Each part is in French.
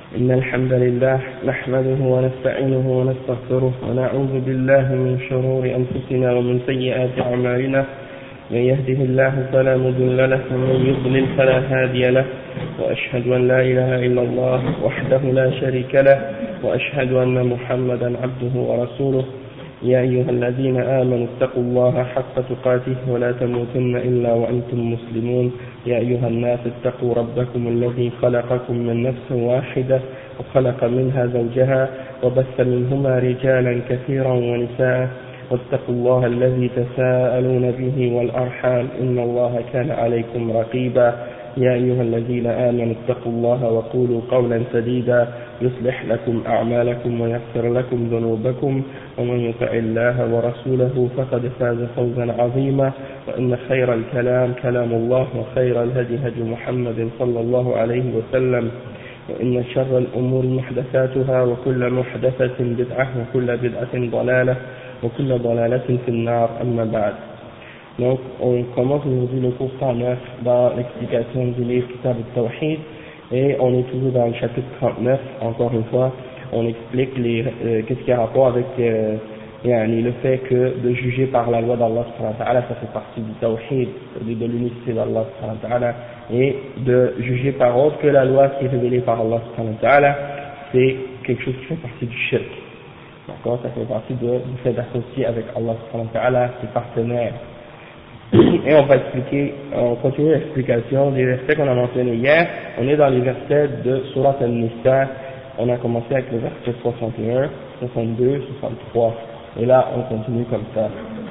إن الحمد لله نحمده ونستعينه ونستغفره ونعوذ بالله من شرور أنفسنا ومن سيئات أعمالنا. من يهده الله فلا مضل له ومن يضلل فلا هادي له، وأشهد أن لا إله إلا الله وحده لا شريك له، وأشهد أن محمدا عبده ورسوله. يا أيها الذين آمنوا اتقوا الله حق تقاته ولا تموتن إلا وأنتم مسلمون. يا أيها الناس اتقوا ربكم الذي خلقكم من نفس واحدة وخلق منها زوجها وبث منهما رجالا كثيرا ونساء، واتقوا الله الذي تساءلون به والأرحام إن الله كان عليكم رقيبا. يا أيها الذين آمنوا اتقوا الله وقولوا قولا سديدا يصلح لكم أعمالكم ويغفر لكم ذنوبكم، ومن يطع الله ورسوله فقد فاز فوزا عظيما. وإن خير الكلام كلام الله، وخير الهدي هدي محمد صلى الله عليه وسلم، وإن شر الأمور محدثاتها، وكل محدثة بدعة، وكل بدعة ضلالة، وكل ضلالة في النار. أما بعد. Donc, on commence aujourd'hui le cours 109 dans l'explication du livre Kitab al-Tawhid, et on est toujours dans le chapitre 39. Encore une fois, on explique qu'est-ce qui a rapport avec le fait que de juger par la loi d'Allah, ça fait partie du Tawhid, de l'unicité d'Allah, et de juger par autre que la loi qui est révélée par Allah, c'est quelque chose qui fait partie du shirk. D'accord, ça fait partie du fait d'associer avec Allah ses partenaires. Et on va on continue l'explication des versets qu'on a mentionnés hier. On est dans les versets de Surat al-Nisa. On a commencé avec le verset 61, 62, 63. Et là, on continue comme ça.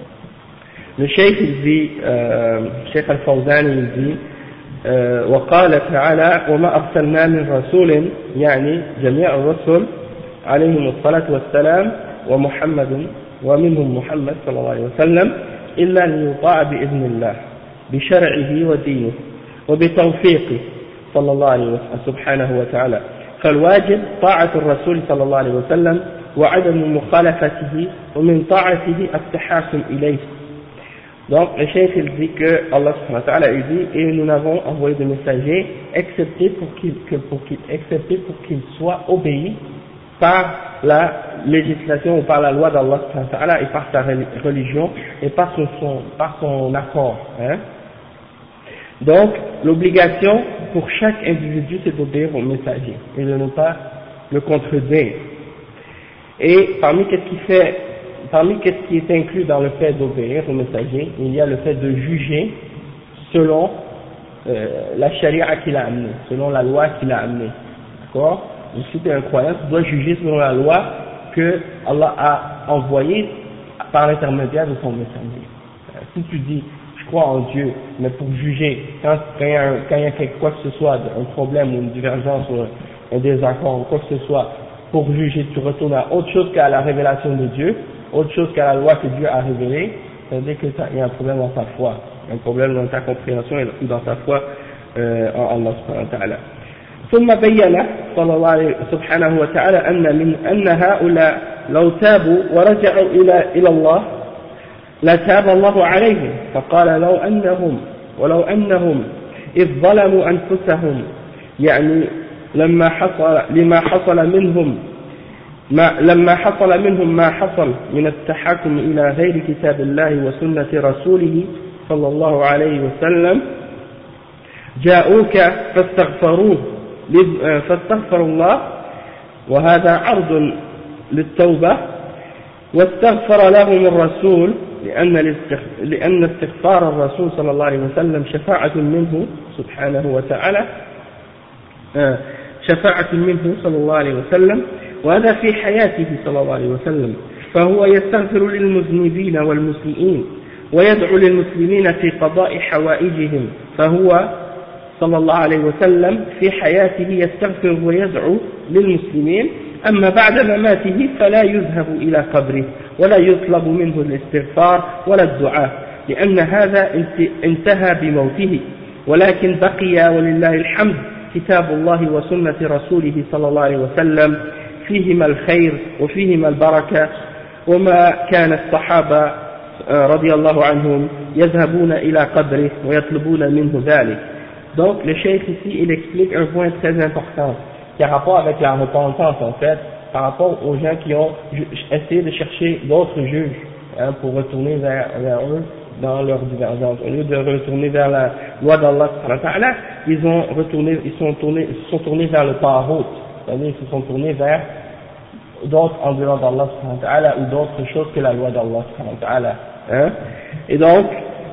Le Cheikh il dit, Cheikh al-Fawzan il dit, وقال تعالى وما أرسلنا من رسول، يعني جميع الرسل عليهم الصلاة والسلام ومحمد ومنهم محمد صلى الله عليه وسلم إلا ليطاع بإذن الله بشرعه ودينه وبتوفيقه صلى الله عليه وسلم سبحانه وتعالى. فالواجب طاعة الرسول صلى الله عليه وسلم وعدم مخالفته، ومن طاعته التحاكم إليه. Donc le chef il dit que Allah subhanahu wa ta'ala il dit, et nous n'avons envoyé des messagers excepté pour qu'ils soient obéis par la législation ou par la loi d'Allah subhanahu wa ta'ala, et par sa religion et par son accord. Donc l'obligation pour chaque individu c'est d'obéir au messager et de ne pas le contredire. Et parmi qu'est-ce qui est inclus dans le fait d'obéir au messager, il y a le fait de juger selon la charia qu'il a amenée, selon la loi qu'il a amenée. D'accord? Donc, si tu es un croyant, tu dois juger selon la loi que Allah a envoyée par l'intermédiaire de son messager. Si tu dis je crois en Dieu, mais pour juger, quand il y a quoi que ce soit, un problème ou une divergence ou un désaccord ou quoi que ce soit, pour juger, tu retournes à autre chose qu'à la révélation de Dieu, autre chose qu'à la loi que Dieu a révélée, ça veut dire qu'il y a un problème dans ta foi, un problème dans ta compréhension et dans ta foi en Allah subhanahu wa ta'ala. ثم بين صلى الله عليه سبحانه وتعالى أن هؤلاء لو تابوا ورجعوا إلى الله لتاب الله عليهم، فقال ولو أنهم إذ ظلموا أنفسهم، يعني لما حصل منهم ما حصل من التحاكم إلى غير كتاب الله وسنة رسوله صلى الله عليه وسلم، جاءوك فاستغفروا الله، وهذا عرض للتوبة، واستغفر لهم الرسول، لأن استغفار الرسول صلى الله عليه وسلم شفاعة منه سبحانه وتعالى، شفاعة منه صلى الله عليه وسلم، وهذا في حياته صلى الله عليه وسلم، فهو يستغفر للمذنبين والمسيئين ويدعو للمسلمين في قضاء حوائجهم، فهو صلى الله عليه وسلم في حياته يستغفر ويدعو للمسلمين، أما بعد مماته فلا يذهب إلى قبره ولا يطلب منه الاستغفار ولا الدعاء، لأن هذا انتهى بموته، ولكن بقي ولله الحمد كتاب الله وسنة رسوله صلى الله عليه وسلم فيهما الخير وفيهما البركة، وما كان الصحابة رضي الله عنهم يذهبون إلى قبره ويطلبون منه ذلك. Donc le cheikh ici il explique un point très important, qui a rapport avec la repentance en fait, par rapport aux gens qui ont essayé de chercher d'autres juges, hein, pour retourner vers eux dans leur divergence. Au lieu de retourner vers la loi d'Allah, ils se sont tournés vers le Tarout, c'est-à-dire ils se sont tournés vers d'autres en dehors d'Allah ou d'autres choses que la loi d'Allah. Hein. Et donc,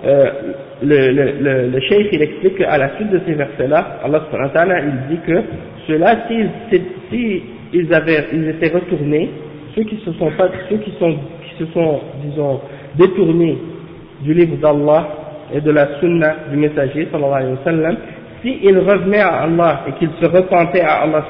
le cheikh il explique qu'à la suite de ces versets-là, Allah il dit que ceux-là, s'ils étaient retournés, ceux qui se sont, disons, détournés du livre d'Allah et de la sunna du messager, sallallahu alayhi wa sallam, s'ils revenaient à Allah et qu'ils se repentaient à Allah,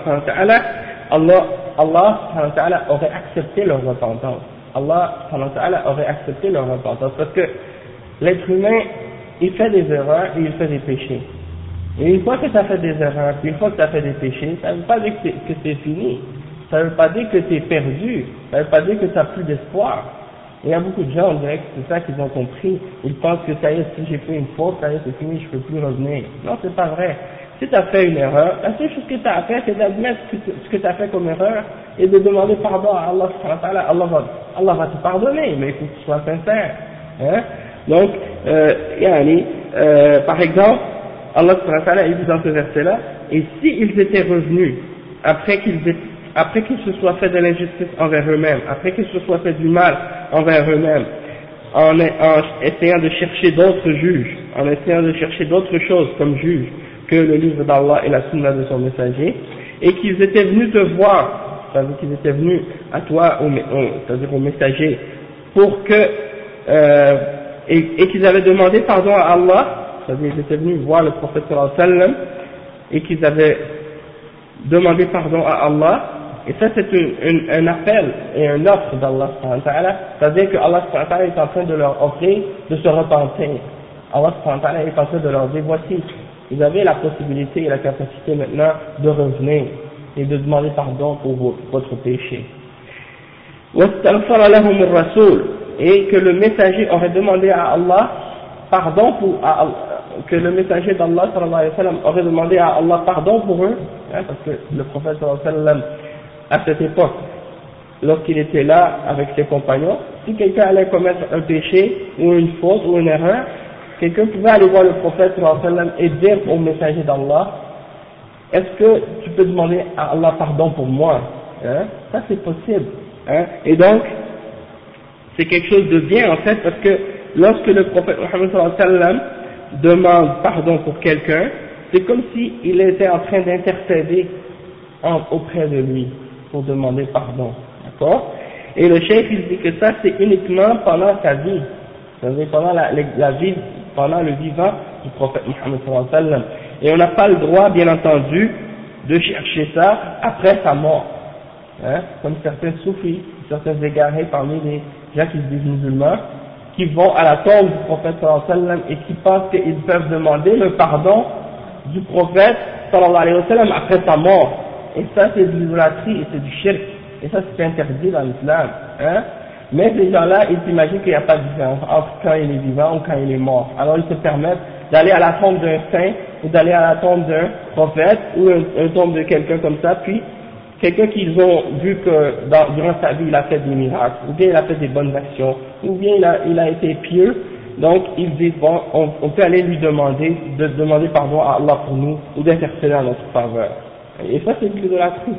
Allah aurait accepté leur repentance. Allah aurait accepté leur repentance, parce que l'être humain, il fait des erreurs et il fait des péchés. Et une fois que tu as fait des erreurs, puis une fois que tu as fait des péchés, ça ne veut pas dire que c'est fini, ça ne veut pas dire que tu es perdu, ça ne veut pas dire que tu n'as plus d'espoir. Il y a beaucoup de gens, on dirait que c'est ça qu'ils ont compris, ils pensent que ça y est, si j'ai fait une faute, ça y est, c'est fini, je ne peux plus revenir. Non, c'est pas vrai. Si tu as fait une erreur, la seule chose que tu as à faire, c'est d'admettre ce que tu as fait comme erreur et de demander pardon à Allah. Allah va te pardonner, mais il faut que tu sois sincère. Hein? Donc, par exemple, Allah il dit dans ce verset-là, et s'ils étaient revenus après qu'ils se soient fait de l'injustice envers eux-mêmes, après qu'ils se soient fait du mal envers eux-mêmes, en essayant de chercher d'autres juges, en essayant de chercher d'autres choses comme juges que le livre d'Allah et la sunna de son messager, et qu'ils étaient venus te voir, c'est-à-dire qu'ils étaient venus à toi, c'est-à-dire au messager, pour que, et qu'ils avaient demandé pardon à Allah, c'est-à-dire qu'ils étaient venus voir le prophète sallallahu alayhi wa sallam, et qu'ils avaient demandé pardon à Allah, et ça c'est un appel et un offre d'Allah, c'est-à-dire que Allah est en train de leur offrir de se repentir. Allah est en train de leur dire, voici, vous avez la possibilité et la capacité maintenant de revenir et de demander pardon pour votre péché. Et que le messager aurait demandé à Allah pardon que le messager d'Allah sallallahu alayhi wa sallam aurait demandé à Allah pardon pour eux, hein, parce que le prophète sallallahu alayhi wa sallam, à cette époque, lorsqu'il était là avec ses compagnons, si quelqu'un allait commettre un péché ou une faute ou une erreur, quelqu'un pouvait aller voir le prophète sallallahu alayhi wa sallam et dire au messager d'Allah, est-ce que tu peux demander à Allah pardon pour moi, hein? Ça c'est possible, hein? Et donc c'est quelque chose de bien en fait, parce que lorsque le prophète Muhammad sallallahu alayhi wa sallam demande pardon pour quelqu'un, c'est comme s'il était en train d'intercéder auprès de lui pour demander pardon, d'accord? Et le cheikh il dit que ça c'est uniquement pendant sa vie, c'est-à-dire pendant la vie, pendant le vivant du prophète Muhammad sallallahu alayhi wa sallam, et on n'a pas le droit bien entendu de chercher ça après sa mort, hein? Comme certains soufis, certains égarés parmi les gens qui se disent musulmans, qui vont à la tombe du prophète sallallahu alayhi wa sallam et qui pensent qu'ils peuvent demander le pardon du prophète sallallahu alayhi wa sallam après sa mort. Et ça c'est de l'idolâtrie et c'est du shirk. Et ça c'est interdit dans l'islam. Hein? Mais ces gens-là, ils s'imaginent qu'il n'y a pas de différence entre quand il est vivant ou quand il est mort. Alors ils se permettent d'aller à la tombe d'un saint ou d'aller à la tombe d'un prophète ou une tombe de quelqu'un comme ça, puis quelqu'un qu'ils ont vu que durant sa vie il a fait des miracles, ou bien il a fait des bonnes actions, ou bien il a été pieux, donc ils disent bon, on peut aller lui demander pardon à Allah pour nous, ou d'intercéder en notre faveur. Et ça c'est de l'idolâtrie.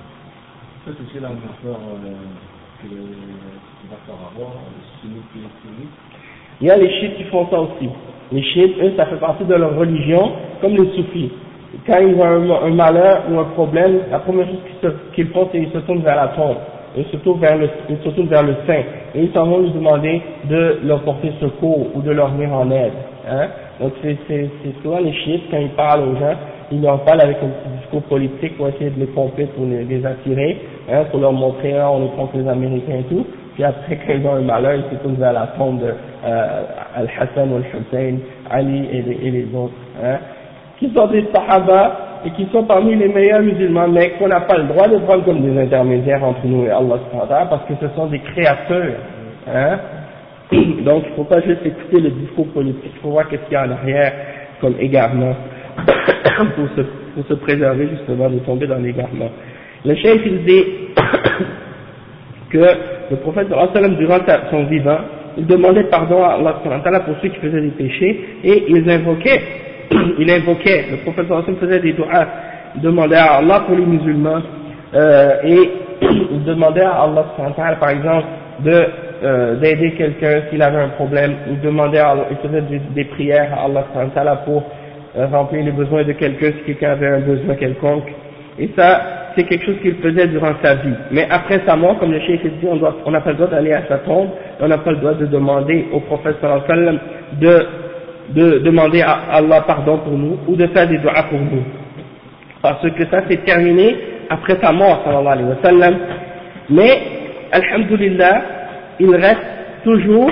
Ça c'est aussi la même affaire que les affaires à voir, les sunnites et les sunnites. Il y a les chiites qui font ça aussi. Les chiites, eux, ça fait partie de leur religion, comme les soufis. Quand ils ont un malheur ou un problème, la première chose qu'ils font, c'est qu'ils se tournent vers la tombe. Ils se tournent vers le saint. Et ils s'en vont lui demander de leur porter secours ou de leur venir en aide. Hein? Donc c'est souvent les chiites, quand ils parlent aux gens, ils leur parlent avec un petit discours politique pour essayer de les pomper, pour les attirer, hein, pour leur montrer, on est contre les Américains et tout. Puis après, quand ils ont un malheur, ils se tournent vers la tombe de Al-Hassan ou Al-Hussein, Ali et les autres. Hein? Qui sont des sahaba et qui sont parmi les meilleurs musulmans, mais qu'on n'a pas le droit de prendre comme des intermédiaires entre nous et Allah parce que ce sont des créateurs. Hein? Donc il ne faut pas juste écouter le discours politique, il faut voir qu'est-ce qu'il y a en arrière comme égarement pour se préserver justement de tomber dans l'égarement. Le cheikh il dit que le prophète sallallahu alayhi wa sallam, durant son vivant, il demandait pardon à Allah subhanahu wa ta'ala pour ceux qui faisaient des péchés, et il invoquait, le prophète sallallahu alayhi wa sallam faisait des doigts, il demandait à Allah pour les musulmans, et il demandait à Allah subhanahu wa ta'ala par exemple d'aider quelqu'un s'il avait un problème, il demandait à Allah, il faisait des prières à Allah subhanahu wa ta'ala pour remplir les besoins de quelqu'un si quelqu'un avait un besoin quelconque, et ça c'est quelque chose qu'il faisait durant sa vie. Mais après sa mort, comme le cheikh dit, on n'a pas le droit d'aller à sa tombe, on n'a pas le droit de demander au prophète sallallahu alayhi wa sallam de demander à Allah pardon pour nous, ou de faire des doigts pour nous. Parce que ça c'est terminé après sa mort sallallahu alayhi wa sallam. Mais, alhamdulillah, il reste toujours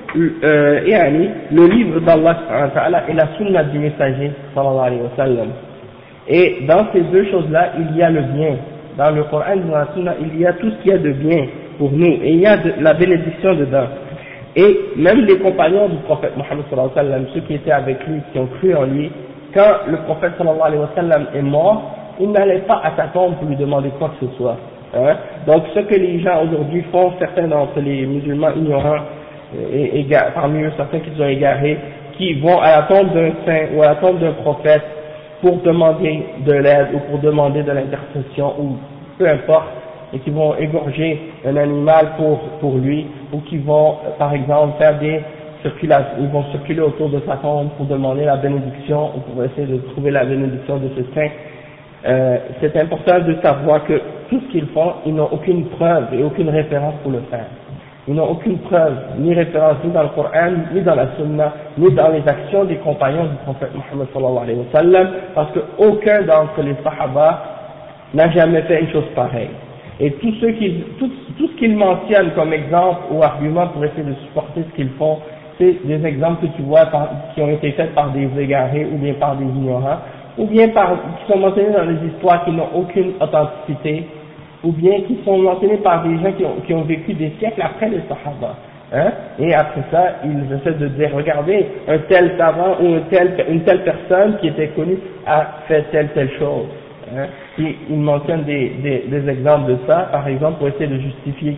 le livre d'Allah subhanahu wa ta'ala et la sunna du messager sallallahu alayhi wa sallam. Et dans ces deux choses-là, il y a le bien. Dans le Coran et dans la Sunna, il y a tout ce qu'il y a de bien pour nous. Et il y a la bénédiction dedans. Et même les compagnons du prophète Mohammed sallallahu alayhi wa sallam, ceux qui étaient avec lui, qui ont cru en lui, quand le prophète sallallahu alayhi wa sallam est mort, ils n'allaient pas à sa tombe pour lui demander quoi que ce soit. Hein? Donc ce que les gens aujourd'hui font, certains d'entre les musulmans ignorants, parmi eux certains qui sont égarés, qui vont à la tombe d'un saint ou à la tombe d'un prophète, pour demander de l'aide ou pour demander de l'intercession ou peu importe, et qui vont égorger un animal pour lui, ou qui vont par exemple faire des circulations, ils vont circuler autour de sa tombe pour demander la bénédiction ou pour essayer de trouver la bénédiction de ce saint. C'est important de savoir que tout ce qu'ils font, ils n'ont aucune preuve et aucune référence pour le faire. Ils n'ont aucune preuve, ni référence, ni dans le Coran, ni dans la Sunna, ni dans les actions des compagnons du prophète Mohammed sallallahu alayhi wa sallam, parce qu'aucun d'entre les Sahaba n'a jamais fait une chose pareille. Et tout ce qu'ils mentionnent comme exemple ou argument pour essayer de supporter ce qu'ils font, c'est des exemples que tu vois qui ont été faits par des égarés ou bien par des ignorants, ou bien qui sont mentionnés dans des histoires qui n'ont aucune authenticité, ou bien qui sont mentionnés par des gens qui ont vécu des siècles après les Sahaba. Hein? Et après ça, ils essaient de dire, regardez, un tel savant ou une telle personne qui était connue a fait telle chose. Hein? Et ils mentionnent des exemples de ça, par exemple, pour essayer de justifier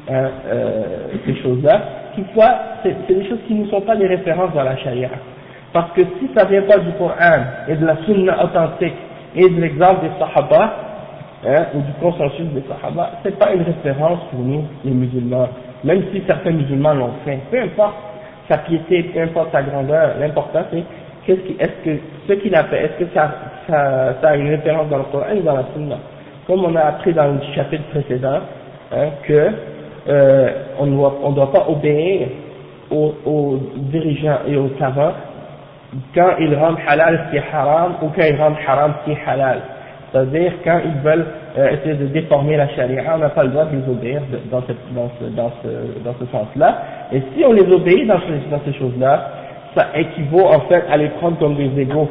ces choses-là. Toutefois, c'est des choses qui ne sont pas des références dans la charia. Parce que si ça vient pas du Coran et de la sunna authentique et de l'exemple des Sahaba, ou du consensus des Sahaba, c'est pas une référence pour nous, les musulmans, même si certains musulmans l'ont fait. Peu importe sa piété, peu importe sa grandeur, l'important c'est ce qu'il a fait, est-ce que ça a une référence dans le Coran ou dans la Sunna. Comme on a appris dans le chapitre précédent, que on ne doit pas obéir aux dirigeants et aux savants quand ils rendent halal ce qui est haram ou quand ils rendent haram ce qui est halal. C'est-à-dire quand ils veulent essayer de déformer la charia, on n'a pas le droit de les obéir dans ce sens-là. Et si on les obéit dans ces choses-là, ça équivaut en fait à les prendre comme des égaux.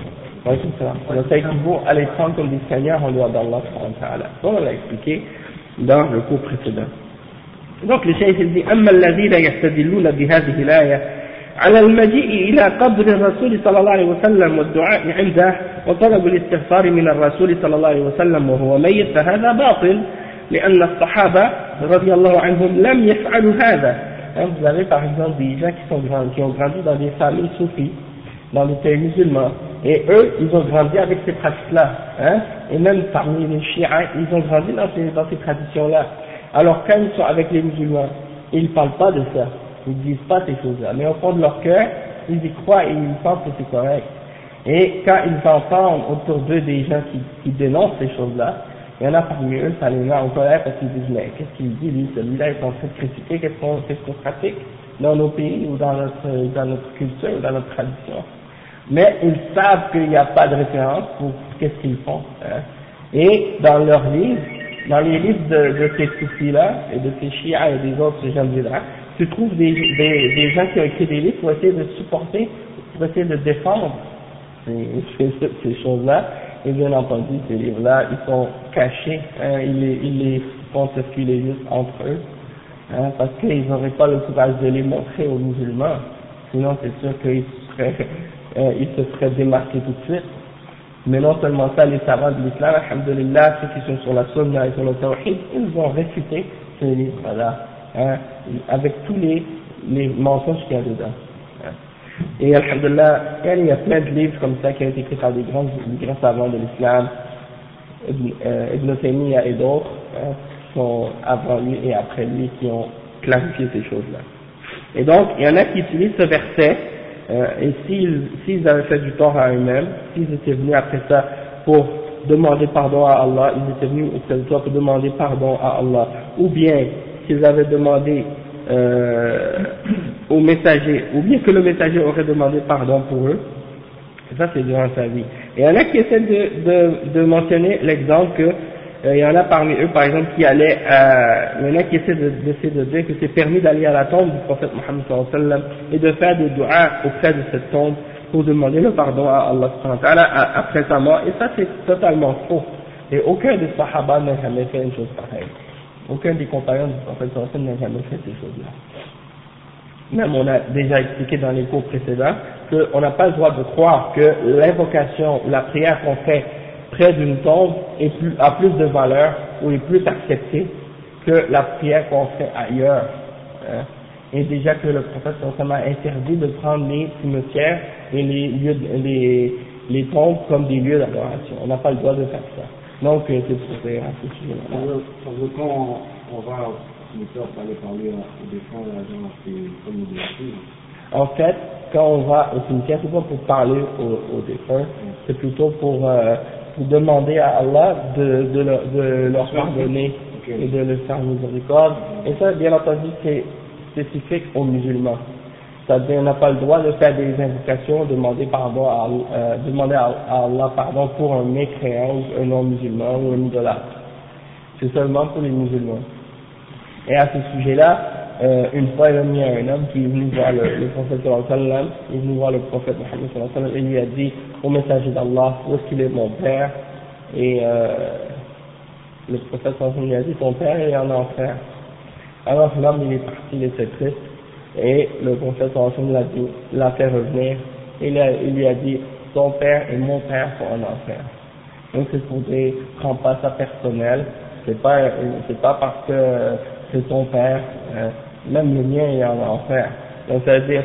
Ça équivaut à les prendre comme des seigneurs en dehors d'Allah. Donc on l'a expliqué dans le cours précédent. Donc le cheikh dit أما الذين يستدلون بهذه الآية على المجيء إلى قبر الرسول صلى الله عليه وسلم والدعاء عنده وطلب الاستغفار من الرسول صلى الله عليه وسلم وهو ميت فهذا باطل لأن الصحابة رضي الله عنهم لم يفعلوا هذا. Vous avez par exemple des gens qui ont grandi dans des familles soufis, dans les pays musulmans, et eux ils ont grandi avec ces pratiques-là, et même parmi les chiites ils ont grandi dans ces traditions-là. Alors quand ils sont avec les musulmans, ils ne parlent pas de ça, ils ne disent pas ces choses-là, mais au fond de leur cœur, ils y croient et ils pensent que c'est correct. Et quand ils entendent autour d'eux des gens qui dénoncent ces choses-là, il y en a parmi eux, ça les met en colère parce qu'ils disent mais qu'est-ce qu'il dit lui, celui-là est en train de critiquer qu'est-ce qu'on pratique dans nos pays ou dans notre culture ou dans notre tradition. Mais ils savent qu'il n'y a pas de référence pour qu'est-ce qu'ils font. Et dans leurs livres, dans les livres de ces soufis-là, et de ces chiites et des autres gens de là, tu trouves des gens qui ont écrit des livres pour essayer de supporter, pour essayer de défendre ces choses-là. Et bien entendu, ces livres-là, ils sont cachés, ils les font circuler juste entre eux, parce qu'ils n'auraient pas le courage de les montrer aux musulmans, sinon c'est sûr qu'ils se seraient démarqués tout de suite. Mais non seulement ça, les savants de l'islam, alhamdulillah, ceux qui sont sur la sunna et sur le tawhid, ils ont réfuté ces livres-là, hein, avec tous les mensonges qu'il y a dedans. Hein. Et alhamdulillah, il y a plein de livres comme ça qui ont été écrits par des grands savants de l'islam, Ibn Taymiyyah et d'autres, hein, qui sont avant lui et après lui, qui ont clarifié ces choses-là. Et donc, il y en a qui utilisent ce verset, et s'ils avaient fait du tort à eux-mêmes, s'ils étaient venus après ça pour demander pardon à Allah, ils étaient venus auprès de toi pour demander pardon à Allah, ou bien s'ils avaient demandé au messager, ou bien que le messager aurait demandé pardon pour eux, ça c'est durant sa vie. Et il y en a qui essaient de mentionner l'exemple que il y en a parmi eux, par exemple, qui allaient, il y en a qui essaient d'essayer de dire que c'est permis d'aller à la tombe du prophète Mohammed sallallahu alayhi wa sallam et de faire des du'as auprès de cette tombe pour demander le pardon à Allah subhanahu wa ta'ala après sa mort. Et ça c'est totalement faux. Et aucun des sahaba n'a jamais fait une chose pareille. Aucun des compagnons du prophète sallallahu alayhi wa sallam n'a jamais fait ces choses-là. Même on a déjà expliqué dans les cours précédents qu'on n'a pas le droit de croire que l'invocation, la prière qu'on fait près d'une tombe a plus de valeur ou est plus acceptée que la prière qu'on fait ailleurs. Hein. Et déjà que le prophète a interdit de prendre les cimetières et les tombes comme des lieux d'adoration. On n'a pas le droit de faire ça. Donc c'est pour faire à ce sujet-là. Quand on va au cimetière pour aller parler aux défunts, les gens c'est comme une. En fait, quand on va au cimetière, c'est pas pour parler aux défunts, c'est plutôt pour demander à Allah de leur pardonner et de leur faire miséricorde. Et ça, bien entendu, c'est spécifique aux musulmans. C'est-à-dire, on n'a pas le droit de faire des invocations, demander à Allah pardon pour un mécréant, un non-musulman ou un idolâtre. C'est seulement pour les musulmans. Et à ce sujet-là, une fois il y a un homme qui est venu voir le prophète sallallahu alayhi wa sallam, il est venu voir le prophète Mohammed sallallahu alayhi wa sallam et lui a dit au messager d'Allah, où est-ce qu'il est mon père? Et le prophète sallallahu alayhi wa sallam lui a dit, ton père est en enfer. Alors l'homme il est parti, il était triste, et le prophète sallallahu alayhi wa sallam l'a fait revenir, et il lui a dit, ton père et mon père sont en enfer. Donc c'est pour dire, prends pas ça personnel, c'est pas parce que c'est ton père, même le mien est en enfer. Donc ça veut dire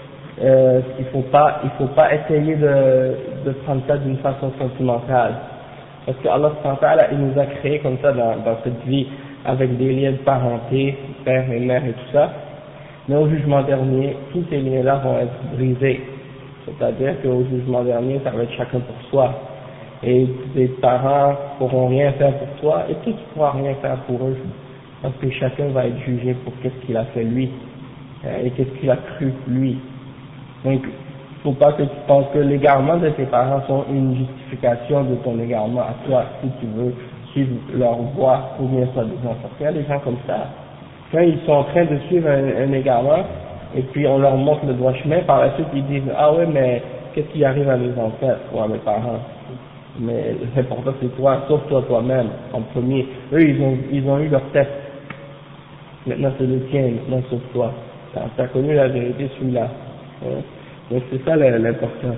il faut pas essayer de prendre ça d'une façon sentimentale. Parce que Allah subhanahu wa ta'ala, il nous a créé comme ça dans cette vie, avec des liens de parenté, père et mère et tout ça. Mais au jugement dernier, tous ces liens-là vont être brisés. C'est-à-dire qu'au jugement dernier, ça va être chacun pour soi. Et tes parents pourront rien faire pour toi, et toi tu pourras rien faire pour eux. Parce que chacun va être jugé pour qu'est-ce qu'il a fait lui, et qu'est-ce qu'il a cru lui. Donc, il ne faut pas que tu penses que l'égarement de tes parents sont une justification de ton égarement à toi, si tu veux suivre leur voie ou bien soit des enfants. Il y a des gens comme ça. Quand ils sont en train de suivre un égarement, et puis on leur montre le droit chemin, par la suite ils disent, ah ouais, mais qu'est-ce qui arrive à mes ancêtres ou à mes parents? Mais l'important c'est toi, sauf toi-même, en premier. Eux, ils ont eu leur test. Maintenant c'est le tien, maintenant sauf toi. Tu as connu la vérité, celui-là. Hein? Donc c'est ça l'important.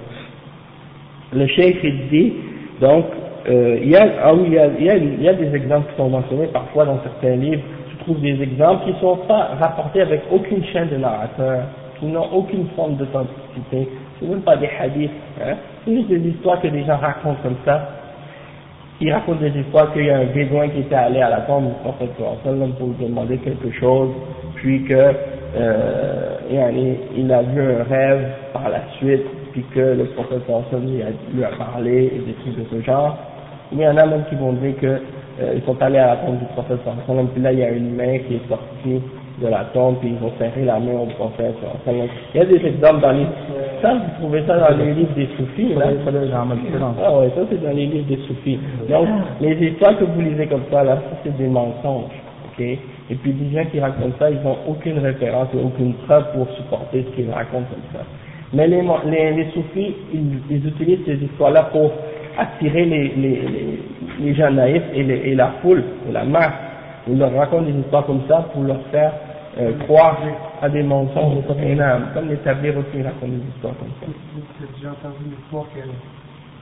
Le cheikh il dit, donc, il y a des exemples qui sont mentionnés parfois dans certains livres. Tu trouves des exemples qui ne sont pas rapportés avec aucune chaîne de narrateur, qui n'ont aucune forme d'authenticité. C'est même pas des hadiths, hein? C'est juste des histoires que des gens racontent comme ça. Ils racontent des histoires qu'il y a un bédouin qui était allé à la tombe du prophète pour lui demander quelque chose, puis que il a vu un rêve par la suite, puis que le prophète lui a parlé et des trucs de ce genre. Mais il y en a même qui vont dire que ils sont allés à la tombe du prophète puis là il y a une main qui est sortie de la tombe, puis ils ont serré la main au prophète. Il y a des exemples dans les... Ça, vous trouvez ça dans les livres des soufis, là. Ah ouais, ça c'est dans les livres des soufis. Donc, les histoires que vous lisez comme ça, là, ça c'est des mensonges, ok? Et puis des gens qui racontent ça, ils n'ont aucune référence et aucune preuve pour supporter ce qu'ils racontent comme ça. Mais les soufis, ils utilisent ces histoires-là pour attirer les gens naïfs et la foule, et la masse. Ils leur racontent des histoires comme ça pour leur faire croire à des mensonges énormes, comme les tabliers aussi racontent des histoires comme ça. J'ai déjà entendu une histoire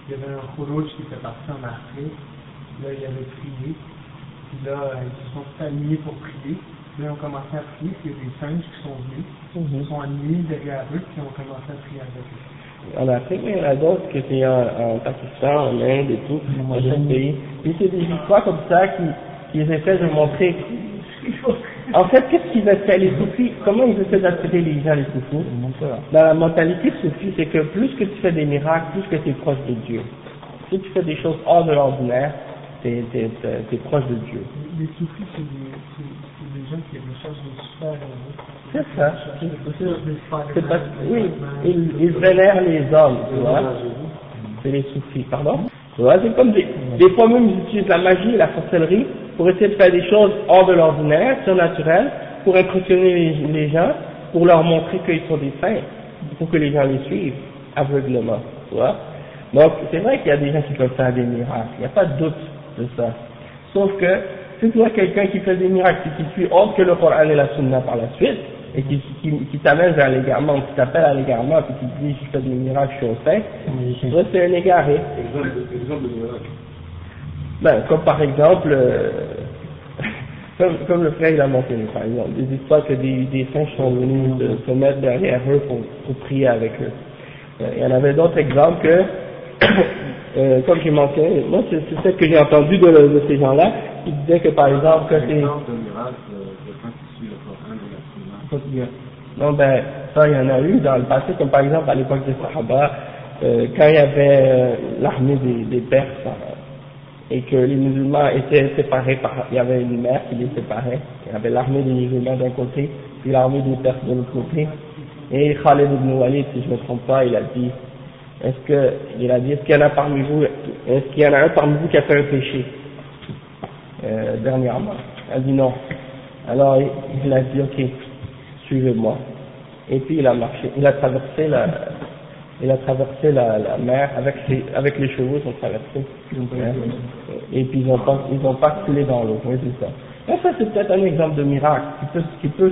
il y avait un Khuruj qui était parti en Afrique, là il avait prié, puis là ils se sont alignés pour prier, puis là ils ont commencé à prier, puis il y a des singes qui sont venus, ils sont alignés derrière eux, puis ils ont commencé à prier avec eux. En Afrique, mais il y en a d'autres que c'est en Pakistan, en Inde et tout, dans chaque pays. Puis c'est des histoires comme ça qui essaient de montrer. En fait, qu'est-ce qu'ils essaient, les soufis, comment ils essaient d'attirer les gens, les soufis? Dans la mentalité soufie, c'est que plus que tu fais des miracles, plus que tu es proche de Dieu. Si tu fais des choses hors de l'ordinaire, t'es proche de Dieu. Les soufis, c'est des gens qui recherchent des super héros. C'est ça. C'est parce oui, ils vénèrent les hommes, tu vois. C'est les soufis, pardon. Tu vois, c'est comme des fois même ils utilisent la magie et la sorcellerie pour essayer de faire des choses hors de l'ordinaire, surnaturelles, pour impressionner les gens, pour leur montrer qu'ils sont des saints, pour que les gens les suivent aveuglement, tu vois. Donc c'est vrai qu'il y a des gens qui peuvent faire des miracles, il n'y a pas de doute de ça. Sauf que si tu vois quelqu'un qui fait des miracles et qui suit autre que le Coran et la Sunna par la suite, et qui t'amène vers l'égarement, qui t'appelle à l'égarement, puis qui te dit je fais des miracles, je suis au saint, ça c'est un égaré. Exemple de miracle. Ben, comme par exemple, comme le frère il a mentionné par exemple, des histoires que des singes sont venus se mettre derrière eux pour prier avec eux. Il y en avait d'autres exemples que, comme j'ai mentionné, moi c'est ce que j'ai entendu de ces gens-là, ils disaient que par exemple que c'est... Non, ben, ça, il y en a eu dans le passé, comme par exemple à l'époque des Sahaba, quand il y avait l'armée des Perses, et que les musulmans étaient séparés il y avait une mer qui les séparait, il y avait l'armée des musulmans d'un côté, puis l'armée des Perses de l'autre côté, et Khalid ibn Walid, si je ne me trompe pas, il a dit, est-ce qu'il y en a parmi vous, est-ce qu'il y en a un parmi vous qui a fait un péché, dernièrement? Il a dit non. Alors, il a dit, ok, suivez-moi. Et puis il a marché, il a traversé la mer avec les chevaux, ils ont traversé. Et puis ils ont pas coulé dans l'eau. Oui, c'est ça. Et ça c'est peut-être un exemple de miracle qui peut.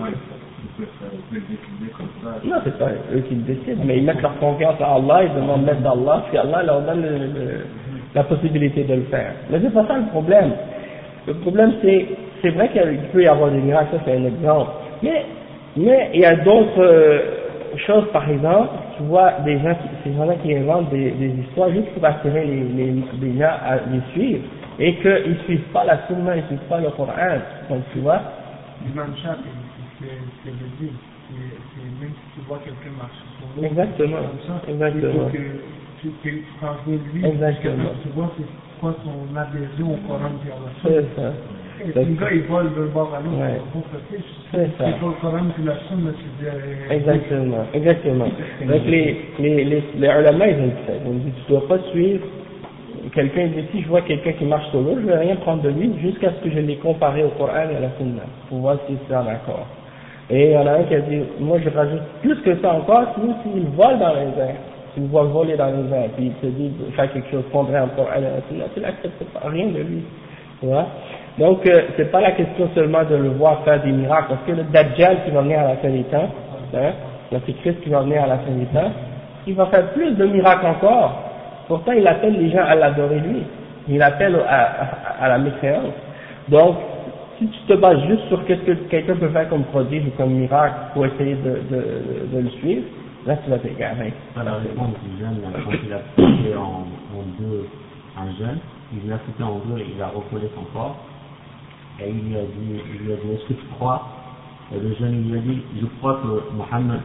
Non, c'est pas eux qui le décident, mais ils mettent leur confiance à Allah, ils demandent l'aide d'Allah, puis Allah leur donne la possibilité de le faire. Mais c'est pas ça le problème. Le problème c'est vrai qu'il peut y avoir des miracles, ça c'est un exemple. Mais il y a d'autres choses, par exemple, tu vois, ces gens-là qui inventent des histoires juste pour attirer les gens à les suivre, et qu'ils ne suivent pas la Sunna, ils ne suivent pas le Coran, donc tu vois. L'imam Shah, c'est ce que je dis, c'est même si tu vois quelqu'un marcher sur l'eau, Exactement, comme ça, exactement. Il faut que tu prends soin de lui, Exactement. tu vois c'est quoi son adhésion au Coran et à la C'est ça. Et puis le gars, il vole d'un bord à l'autre, Ouais. c'est pas le Coran et la Sunna, c'est Exactement, exactement. Donc les ulama, ils ont dit ça. Ils ont dit, tu dois pas suivre quelqu'un, si je vois quelqu'un qui marche sur l'eau, je vais rien prendre de lui jusqu'à ce que je l'ai comparé au Coran et à la Sunna, pour voir si c'est en accord. Et il y en a un qui a dit, moi je rajoute plus que ça encore, sinon s'il vole dans les airs, s'il voit voler dans les airs, puis il te dit de faire quelque chose contraire au Coran et à la Sunna, tu n'acceptes pas rien de lui. Tu vois? Donc c'est pas la question seulement de le voir faire des miracles, parce que le Dajjal qui va venir à la fin des temps, hein, l'Antichrist qui va venir à la fin des temps, il va faire plus de miracles encore. Pourtant, il appelle les gens à l'adorer lui. Il appelle à la mécréance. Donc, si tu te bases juste sur qu'est-ce que quelqu'un peut faire comme prodige ou comme miracle pour essayer de le suivre, là tu vas t'égarer. La réponse du jeune, quand il a coupé en deux un jeune, il l'a coupé en deux et il a recollé son corps. Et il lui a dit, est-ce que tu crois? Et le jeune il lui a dit, je crois que Mohammed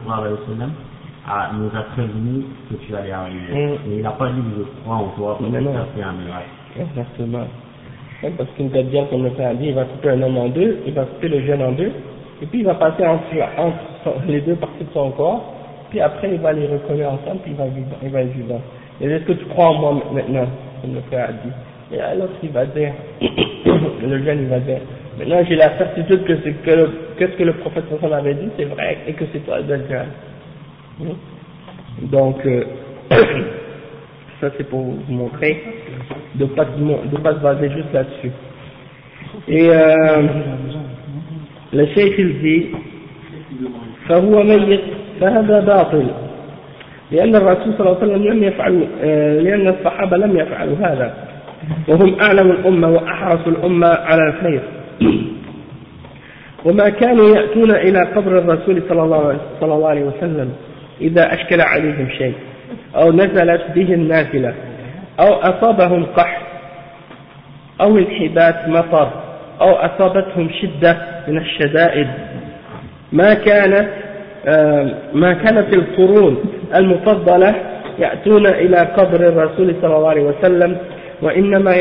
nous a prévenu que tu allais arriver. Mais il n'a pas dit je crois en toi, peut-être que ça fait un miracle. Exactement. Ouais, parce qu'une Dajjal, comme le frère a dit, il va couper un homme en deux, il va couper le jeune en deux, et puis il va passer entre les deux parties de son corps, puis après il va les recoller ensemble, puis il va être vivant. Et est-ce que tu crois en moi maintenant, comme le frère a dit? Et l'autre il va dire, le jeune il va dire, maintenant j'ai la certitude que qu'est-ce que le prophète sallallahu avait dit, c'est vrai, et que c'est toi le Dajjal. Donc, ça c'est pour vous montrer de pas se baser juste là-dessus. Et le cheikh il dit فهو ميت فهذا باطل لأن الرسول صلى الله عليه وسلم لم يفعل لأن الصحابة لم يفعلوا هذا وهم أعلم الأمة وأحرص الأمة على الخير وما كانوا يأتون إلى قبر الرسول صلى الله عليه وسلم إذا أشكل عليهم شيء أو نزلت به النازلة أو أصابهم قحط أو انحباس مطر أو أصابتهم شدة من الشدائد ما كانت القرون المفضلة يأتون إلى قبر الرسول صلى الله عليه وسلم وإنما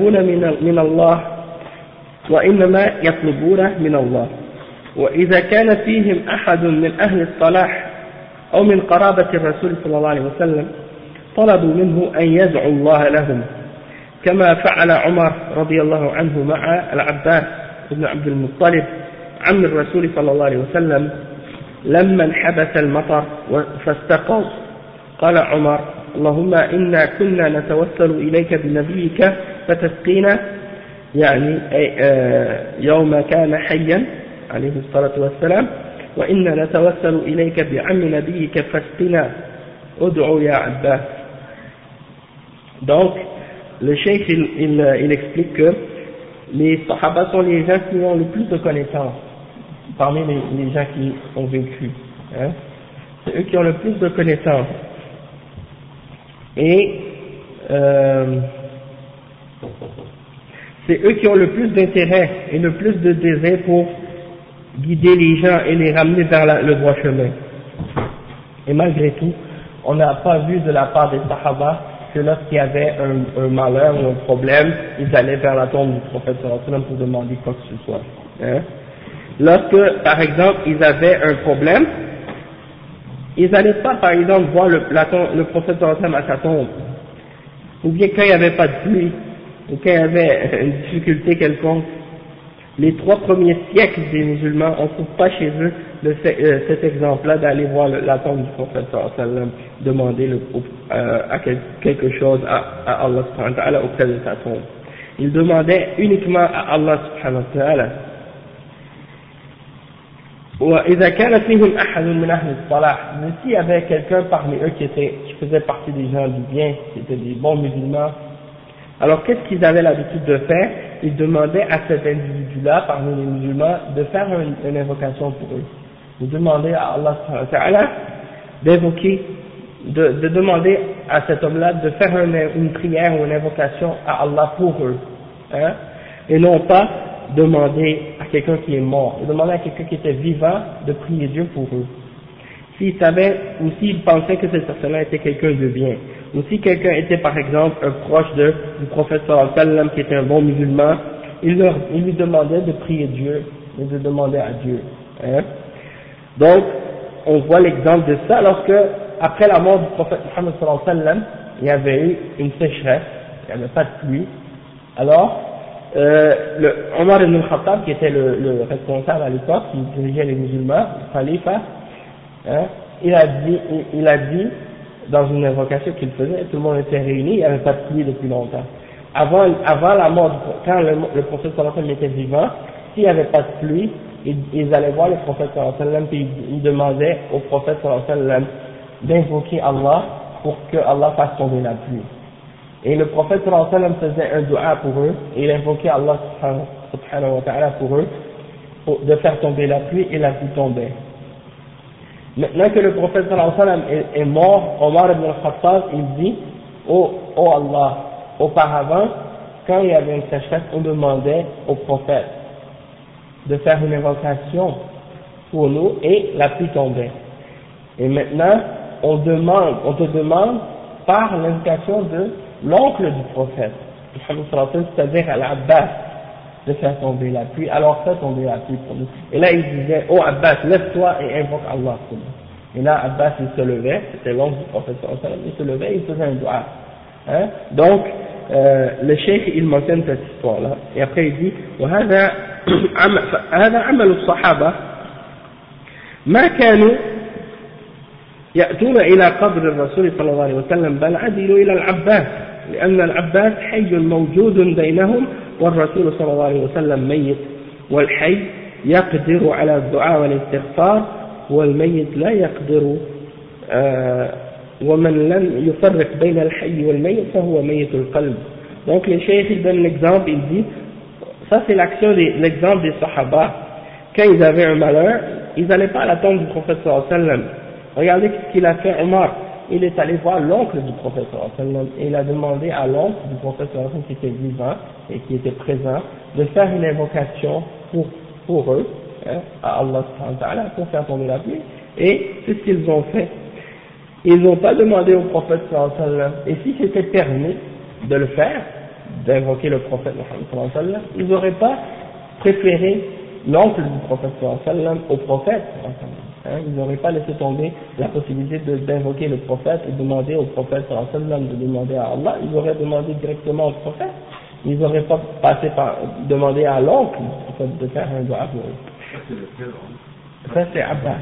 يطلبون من الله وإذا كان فيهم أحد من أهل الصلاح أو من قرابة الرسول صلى الله عليه وسلم طلبوا منه أن يدعو الله لهم كما فعل عمر رضي الله عنه مع العباس بن عبد المطلب عم الرسول صلى الله عليه وسلم لما انحبس المطر فاستقوا قال عمر اللهم إنا كنا نتوسل إليك بنبيك فتسقينا يعني يوم كان حيا عليه الصلاة والسلام وإنا نتوسل إليك بعم نبيك فاسقنا ادعو يا عباس. Donc le cheikh il explique que les sahaba sont les gens qui ont le plus de connaissances parmi les gens qui ont vécu, hein? C'est eux qui ont le plus de connaissances et c'est eux qui ont le plus d'intérêt et le plus de désir pour guider les gens et les ramener vers le droit chemin. Et malgré tout, on n'a pas vu de la part des sahaba que lorsqu'il y avait un malheur ou un problème, ils allaient vers la tombe du prophète sallallahu alayhi wa sallam pour demander quoi que ce soit, hein? Lorsque, par exemple, ils avaient un problème, ils n'allaient pas, par exemple, voir le prophète sallallahu alayhi wa sallam à sa tombe, ou bien quand il n'y avait pas de pluie, ou quand il y avait une difficulté quelconque. Les 3 premiers siècles des musulmans, on ne trouve pas chez eux cet exemple-là d'aller voir la tombe du prophète sallallahu alayhi wa sallam, demander quelque chose à Allah subhanahu wa ta'ala auprès de sa tombe. Ils demandaient uniquement à Allah subhanahu wa ta'ala. وإذا كان فيهم أحد من أهل الصلاح, mais s'il y avait quelqu'un parmi eux qui faisait partie des gens du bien, qui étaient des bons musulmans, alors qu'est-ce qu'ils avaient l'habitude de faire? Ils demandaient à cet individu-là, parmi les musulmans, de faire une invocation pour eux. Ils demandaient à Allah subhanahu wa ta'ala d'invoquer, de demander à cet homme-là de faire une prière ou une invocation à Allah pour eux, hein? Et non pas demander à quelqu'un qui est mort, et demander à quelqu'un qui était vivant de prier Dieu pour eux. S'ils savaient, ou s'ils pensaient que cette personne-là était quelqu'un de bien, ou si quelqu'un était par exemple un proche du prophète sallallahu alayhi wa sallam qui était un bon musulman, il lui demandait de prier Dieu, et de demander à Dieu, hein? Donc, on voit l'exemple de ça lorsque, après la mort du prophète Muhammad sallallahu alayhi wa sallam, il y avait eu une sécheresse, il n'y avait pas de pluie, alors, Omar ibn al-Khattab, qui était le responsable à l'époque, qui dirigeait les musulmans, le khalife, hein, il a dit dans une invocation qu'il faisait, tout le monde était réuni, il n'y avait pas de pluie depuis longtemps. Avant la mort, quand le prophète sallallahu alayhi wa sallam était vivant, s'il n'y avait pas de pluie, ils allaient voir le prophète sallallahu alayhi wa sallam, puis ils demandaient au prophète sallallahu alayhi wa sallam d'invoquer Allah pour que Allah fasse tomber la pluie. Et le prophète sallallahu alayhi wa sallam faisait un dua pour eux, et il invoquait Allah subhanahu wa ta'ala pour eux, de faire tomber la pluie, et la pluie tombait. Maintenant que le prophète sallallahu alayhi wa sallam est mort, Omar ibn al-Khattab, il dit, oh Allah, auparavant, quand il y avait une sécheresse, on demandait au prophète de faire une invocation pour nous, et la pluie tombait. Et maintenant, on te demande par l'invocation de l'oncle du prophète, c'est-à-dire Al-Abbas, de faire tomber la pluie, alors fais tomber la pluie pour nous. Et là il disait, oh Abbas, lève-toi et invoque Allah pour nous. Et là Abbas il se levait, c'était l'oncle du prophète, il se levait et il faisait un dua. Hein? Donc, le cheikh il mentionne cette histoire-là, et après il dit, وهذا عمل الصحابة ما كانوا يأتون إلى قبر الرسول صلى الله عليه وسلم بل عدلوا إلى العباس لأن العباس حي موجود بينهم والرسول صلى الله عليه وسلم ميت والحي يقدر على الدعاء والاستغفار والميت ومن لم يفرق بين الحي والميت فهو ميت القلب. Donc le cheikh il donne l'exemple, il dit ça c'est l'exemple des Sahaba. Quand ils avaient un malheur, ils n'allaient pas à la tombe du prophète sallallahu alayhi wa sallam. Regardez ce qu'il a fait Omar. Il est allé voir l'oncle du prophète sallallahu alayhi wa sallam et il a demandé à l'oncle du prophète sallallahu alayhi wa sallam qui était vivant et qui était présent de faire une invocation pour eux, hein, à Allah subhanahu wa ta'ala, pour faire tomber la pluie. Et c'est ce qu'ils ont fait. Ils n'ont pas demandé au prophète sallallahu alayhi wa sallam. Et si c'était permis de le faire, d'invoquer le prophète sallallahu alayhi wa sallam, ils n'auraient pas préféré l'oncle du prophète sallallahu alayhi wa sallam au prophète. Hein, ils n'auraient pas laissé tomber la possibilité d'invoquer le prophète et demander au prophète sallallahu alayhi wa sallam de demander à Allah. Ils auraient demandé directement au prophète. Ils n'auraient pas passé par demander à l'oncle de faire un doigt pour eux. Ça c'est Abbas.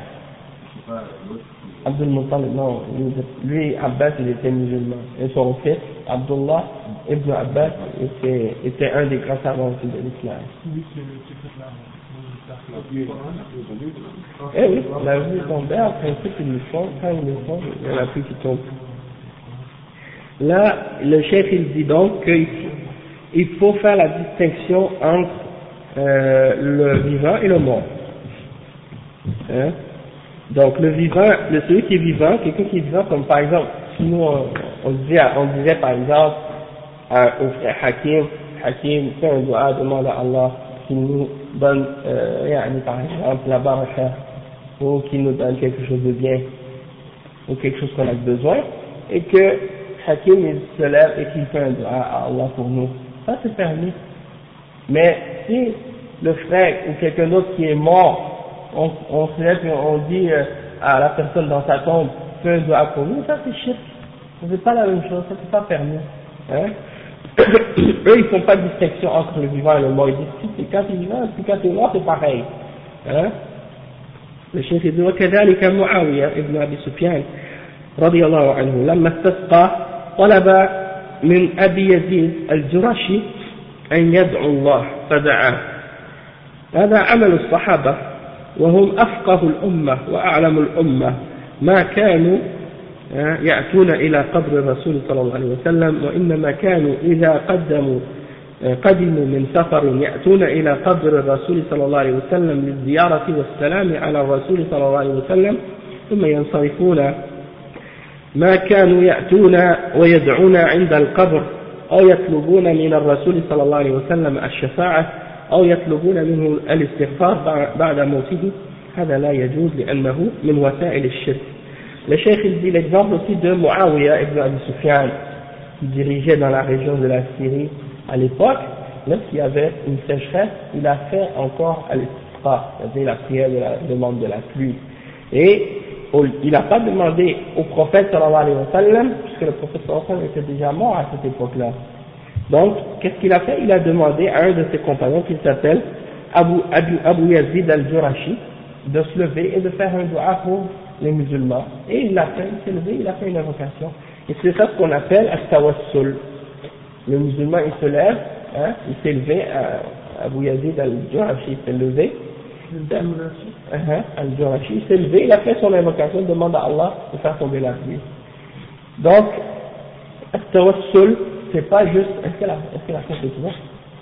Abdul Muttalib, non, lui Abbas il était musulman et son fils Abdullah ibn Abbas était un des grands savants de l'islam. Eh oui, la vie tombée, en principe ils le font, quand ils le font, il y en a plus qui tombent. Là, le chef il dit donc qu'il faut faire la distinction entre le vivant et le mort. Hein? Donc le vivant, celui qui est vivant, quelqu'un qui est vivant, comme par exemple, si nous on disait par exemple au frère Hakim, fais un doigt, demande à Allah qu'il nous donne, par exemple, la baraka, ou qu'il nous donne quelque chose de bien, ou quelque chose qu'on a besoin, et que Hakim il se lève et qu'il fait un doigt à Allah pour nous. Ça c'est permis. Mais si le frère ou quelqu'un d'autre qui est mort, on se lève et on dit à la personne dans sa tombe, fais un doigt pour nous, ça c'est shirk. C'est pas la même chose, ça c'est pas permis. Hein? Eux ils font pas de distinction entre le vivant et le mort, ils disent si quand c'est vivant, puis quand c'est mort c'est pareil. Hein? Le chef dit وكذلك معاوية ابن أبي سفيان رضي الله عنه لما استسقى طلب من أبي يزيد الجرشي أن يدعو الله فدعاه. هذا عمل الصحابة وهم أفقه الأمة وأعلم الأمة ما كانوا يأتون إلى قبر الرسول صلى الله عليه وسلم وإنما كانوا إذا قدموا من سفر يأتون إلى قبر الرسول صلى الله عليه وسلم للزيارة والسلام على الرسول صلى الله عليه وسلم ثم ينصرفون ما كانوا يأتون ويدعون عند القبر أو يطلبون من الرسول صلى الله عليه وسلم الشفاعة أو يطلبون منه الاستغفار بعد موته هذا لا يجوز لأنه من وسائل الشرك. Le cheikh il dit l'exemple aussi de Muawiyah ibn Abi Sufyan qui dirigeait dans la région de la Syrie à l'époque. Lorsqu'il y avait une sécheresse, il a fait encore al-istisqa, c'est-à-dire la prière de la demande de la pluie. Et il n'a pas demandé au prophète sallallahu alayhi wa sallam, puisque le prophète sallallahu alayhi wa sallam était déjà mort à cette époque-là. Donc, qu'est-ce qu'il a fait? Il a demandé à un de ses compagnons qui s'appelle Abu Yazid al-Jurashi de se lever et de faire un dua pour les musulmans. Et il l'a fait, il s'est levé, il a fait une invocation. Et c'est ça ce qu'on appelle al-tawassul. Le musulman, il se lève, hein, il s'est levé, Abu Yazid al-Jurashi s'est levé. Al-Jurashi, il s'est levé, il a fait son invocation, il demande à Allah de faire tomber la pluie. Donc, al-tawassul, c'est pas juste. Est-ce que la porte est ouverte?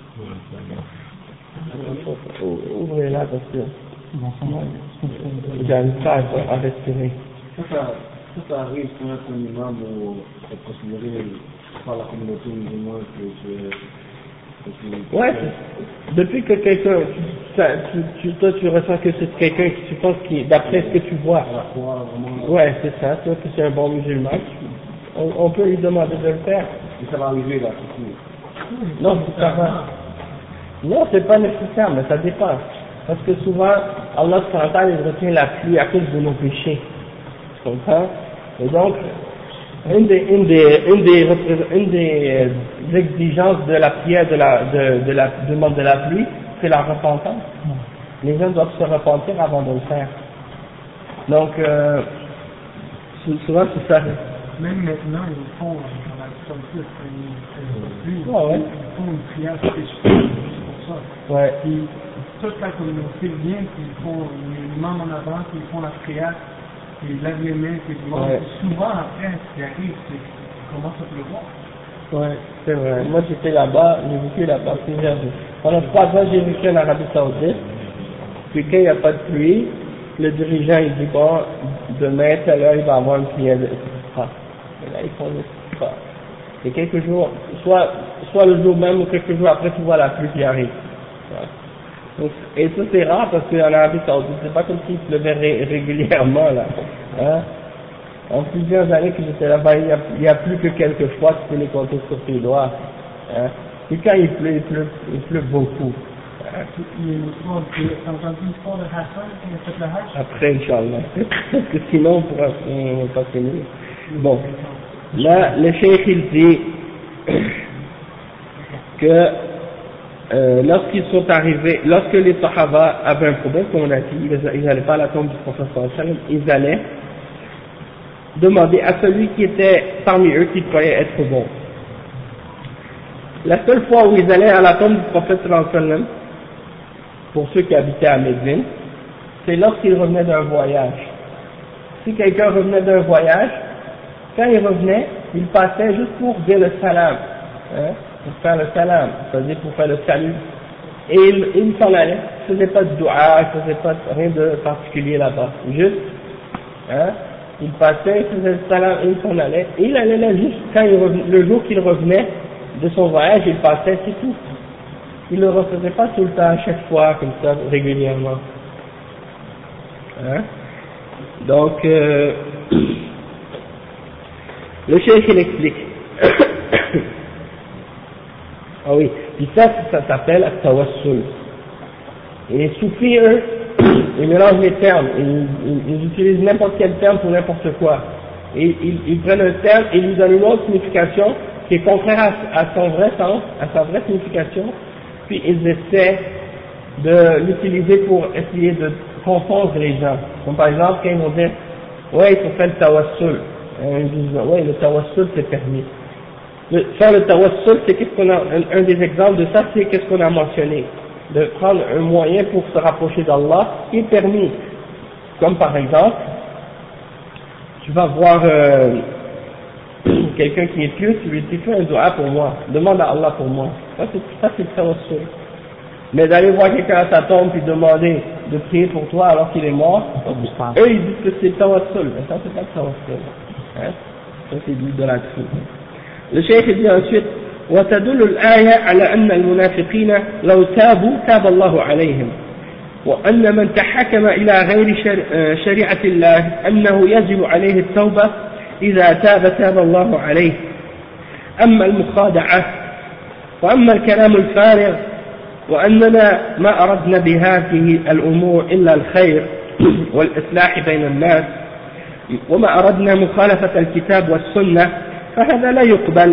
Ouvrez-la parce que j'arrive pas à respirer. Ça arrive quand un imam est considéré par la communauté musulmane que ouais, depuis que quelqu'un, toi tu ressens que c'est quelqu'un qui tu penses qui, d'après ce que tu vois. Ouais, c'est ça, toi que c'est un bon musulman, on peut lui demander de le faire. Et ça va arriver là, non, ça va. Non, c'est pas nécessaire, mais ça dépend. Parce que souvent, Allah il retient la pluie à cause de nos péchés. Tu comprends? Et donc, une des exigences de la prière de la demande de la pluie, c'est la repentance. Les gens doivent se repentir avant de le faire. Donc, souvent c'est ça. Même maintenant, ils font dans la ils font une prière spécifique pour ça. Ouais. Puis, toute la communauté vient, puis ils font les membres en avant, puis ils font la prière il lave les mains, puis il Ouais. souvent après, ce qui arrive, c'est qu'il commence à pleuvoir. Ouais, c'est vrai. Moi j'étais là-bas, j'ai vécu là-bas plusieurs jours. Pendant 3 ans j'ai vécu en Arabie Saoudite. Puis quand il n'y a pas de pluie, le dirigeant il dit bon, demain, telle heure il va avoir une prière de Istisqa. Et là ils font l'Istisqa. Et quelques jours, soit le jour même ou quelques jours après, tu vois la pluie qui arrive. Ouais. Donc, et ça c'est rare parce qu'en Arabie Saoudite, c'est pas comme s'il pleuvait régulièrement là. Hein? En plusieurs années que j'étais là-bas, il y a plus que quelques fois, tu peux les compter sur tes doigts. Hein? Et quand il pleut beaucoup. Hein? T'as entendu l'histoire de Hassan qui a fait le Hajj? Après, Inch'Allah. Parce que sinon, on va pas finir. Bon. Là, le cheikh, il dit que lorsqu'ils sont arrivés, lorsque les Sahaba avaient un problème, comme on a dit, ils n'allaient pas à la tombe du prophète sallallahu alayhi wa sallam, ils allaient demander à celui qui était parmi eux qui croyait être bon. La seule fois où ils allaient à la tombe du prophète sallallahu alayhi wa sallam, pour ceux qui habitaient à Médine, c'est lorsqu'ils revenaient d'un voyage. Si quelqu'un revenait d'un voyage, quand il revenait, il passait juste pour dire le salam, hein, pour faire le salam, c'est-à-dire pour faire le salut. Et il s'en allait, il ne faisait pas de dua, il ne faisait pas rien de particulier là-bas. Juste, hein, il passait, il faisait le salam et il s'en allait. Et il allait là juste quand le jour qu'il revenait de son voyage, il passait, c'est tout. Il ne le refaisait pas tout le temps, à chaque fois, comme ça, régulièrement. Hein? Donc, le cheikh il explique. Ah oui, puis ça s'appelle at-tawassul. Et les soufis, eux, ils mélangent les termes, ils utilisent n'importe quel terme pour n'importe quoi. Et ils prennent un terme et ils lui donnent une autre signification qui est contraire à son vrai sens, à sa vraie signification, puis ils essaient de l'utiliser pour essayer de confondre les gens. Comme par exemple, quand ils vont dire, ouais, il faut faire le tawassul. Ils disent, ouais, le tawassul c'est permis. Faire le tawassul, c'est qu'est-ce qu'on a, un des exemples de ça, c'est qu'est-ce qu'on a mentionné. De prendre un moyen pour se rapprocher d'Allah qui est permis. Comme par exemple, tu vas voir quelqu'un qui est pieux, tu lui dis, fais un dua pour moi, demande à Allah pour moi. Ça c'est le tawassul. Mais d'aller voir quelqu'un à sa tombe et demander de prier pour toi alors qu'il est mort, eux ils disent que c'est tawassul, mais ça c'est pas tawassul. Hein? Ça c'est de l'idolâtrie. Le cheikh dit ensuite وتدل الآية على أن المنافقين لو تابوا تاب الله عليهم وأن من تحكم إلى غير شريعة الله أنه يجب عليه التوبة إذا تاب الله عليه. أما المخادعة وأما الكلام الفارغ وأننا ما أردنا بهذه الأمور إلا الخير والإصلاح بين الناس وما أردنا مخالفة الكتاب والسنة فهذا لا يقبل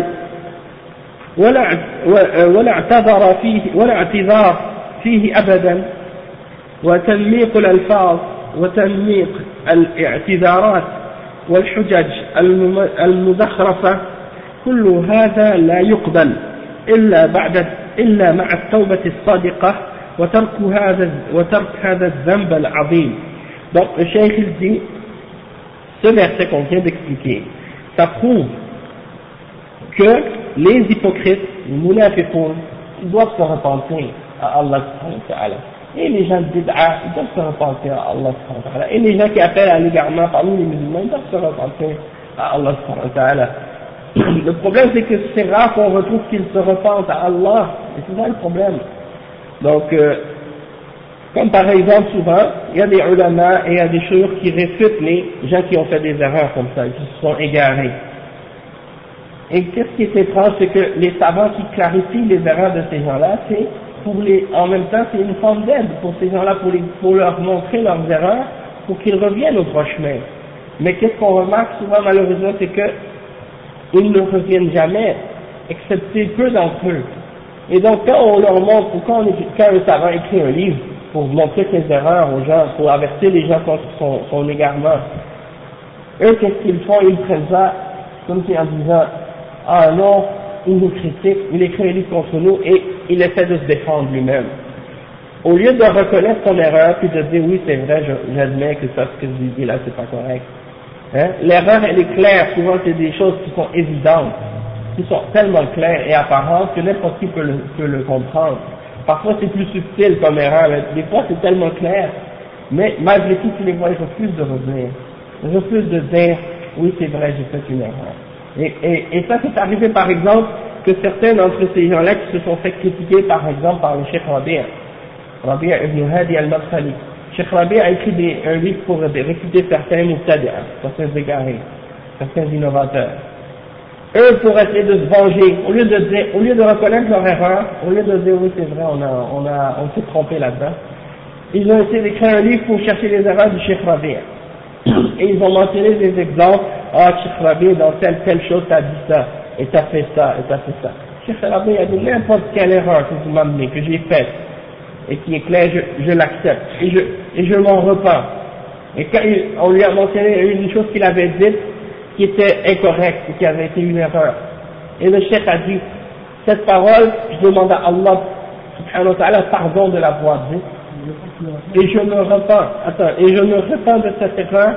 ولا اعتذار فيه أبدا. وتنميق الألفاظ وتنميق الاعتذارات والحجج المزخرفة كل هذا لا يقبل إلا مع التوبة الصادقة وترك هذا الذنب العظيم. Donc le cheikh il dit, ce verset qu'on vient d'expliquer, ça prouve que les hypocrites, les munafiqoun, ils doivent se repentir à Allah subhanahu wa ta'ala. Et les gens de bid'a, ils doivent se repentir à Allah subhanahu wa ta'ala. Et les gens qui appellent à l'égarement parmi les musulmans, ils doivent se repentir à Allah subhanahu wa ta'ala. Le problème c'est que c'est rare qu'on retrouve qu'ils se repentent à Allah, et c'est ça le problème. Donc, comme par exemple souvent, il y a des ulama et il y a des chouïrs qui réfutent les gens qui ont fait des erreurs comme ça, qui se sont égarés. Et qu'est-ce qui est étrange, c'est que les savants qui clarifient les erreurs de ces gens-là, c'est en même temps c'est une forme d'aide pour ces gens-là, pour leur montrer leurs erreurs, pour qu'ils reviennent au droit chemin. Mais qu'est-ce qu'on remarque souvent malheureusement, c'est que ils ne reviennent jamais, excepté peu d'entre eux. Et donc quand on leur montre, ou quand un savant écrit un livre pour montrer ses erreurs aux gens, pour avertir les gens contre son égarement, eux qu'est-ce qu'ils font? Ils prennent ça comme si en disant, ah non, il nous critique, il écrit un livre contre nous et il essaie de se défendre lui-même. au lieu de reconnaître ton erreur, puis de dire oui c'est vrai, j'admets que ça, ce que je dis là, c'est pas correct. Hein? L'erreur elle est claire, souvent c'est des choses qui sont évidentes, qui sont tellement claires et apparentes que n'importe qui peut le comprendre. Parfois c'est plus subtil comme erreur, mais des fois c'est tellement clair, mais malgré tout tu les vois, ils refusent de revenir, ils refusent de dire oui c'est vrai, j'ai fait une erreur. Et ça c'est arrivé par exemple que certains d'entre ces gens-là qui se sont fait critiquer par exemple par le Cheikh Rabi' ibn Hadi al-Madkhali. Cheikh Rabi' a écrit un livre pour réfuter certains mubtadi'a, certains égarés, certains innovateurs. Eux, pour essayer de se venger, au lieu de reconnaître leur erreur, au lieu de dire oui c'est vrai, on s'est trompé là-dedans, ils ont essayé d'écrire un livre pour chercher les erreurs du Cheikh Rabi'. Et ils ont mentionné des exemples, Cheikh Rabi' dans telle chose t'as dit ça, et t'as fait ça, et t'as fait ça. Cheikh Rabi' a dit n'importe quelle erreur que vous m'amenez, que j'ai faite, et qui est claire, je l'accepte, et je m'en repens. Et quand on lui a mentionné une chose qu'il avait dite, qui était incorrecte, qui avait été une erreur. Et le cheikh a dit, cette parole, je demande à Allah, subhanahu wa ta'ala, pardon de l'avoir dit, et je me repens de cette erreur,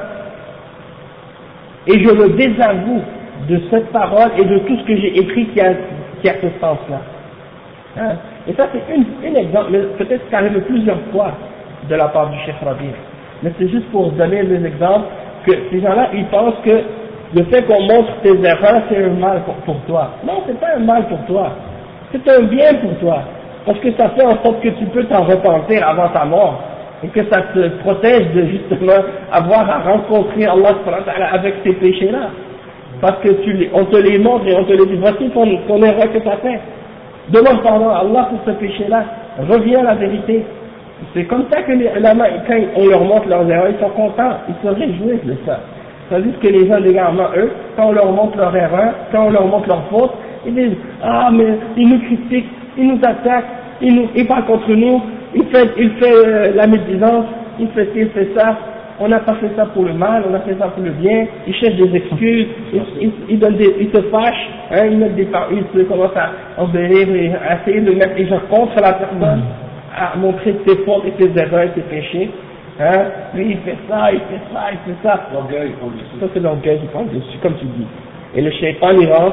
et je me désavoue de cette parole et de tout ce que j'ai écrit qui a ce sens-là. Hein? Et ça c'est un exemple, mais peut-être que ça arrive plusieurs fois de la part du Cheikh Rabi'. Mais c'est juste pour donner des exemples que ces gens-là, ils pensent que le fait qu'on montre tes erreurs, c'est un mal pour toi. Non, c'est pas un mal pour toi. C'est un bien pour toi. Parce que ça fait en sorte que tu peux t'en repentir avant ta mort. Et que ça te protège de justement avoir à rencontrer Allah avec ces péchés-là. Parce que on te les montre et on te les dit, voici ton erreur que tu as fait. Demande pardon à Allah pour ce péché-là. Reviens à la vérité. C'est comme ça que les ulama, quand on leur montre leurs erreurs, ils sont contents, ils se réjouissent de ça. C'est-à-dire que les gens, également, eux, quand on leur montre leur erreur, quand on leur montre leur faute, ils disent, ah mais ils nous critiquent, ils nous attaquent, ils parlent contre nous, il fait la médisance, il fait ci, il fait ça, on n'a pas fait ça pour le mal, on a fait ça pour le bien, ils cherchent des excuses, ils se fâchent, hein, ils commencent à embellir et à essayer de mettre les gens contre la personne, à montrer ses fautes et ses erreurs et ses péchés. Hein, lui il fait ça, il fait ça, il fait ça. L'orgueil, il prend dessus. Ça c'est l'orgueil qui prend dessus, comme tu dis. Et le shaitan il rentre,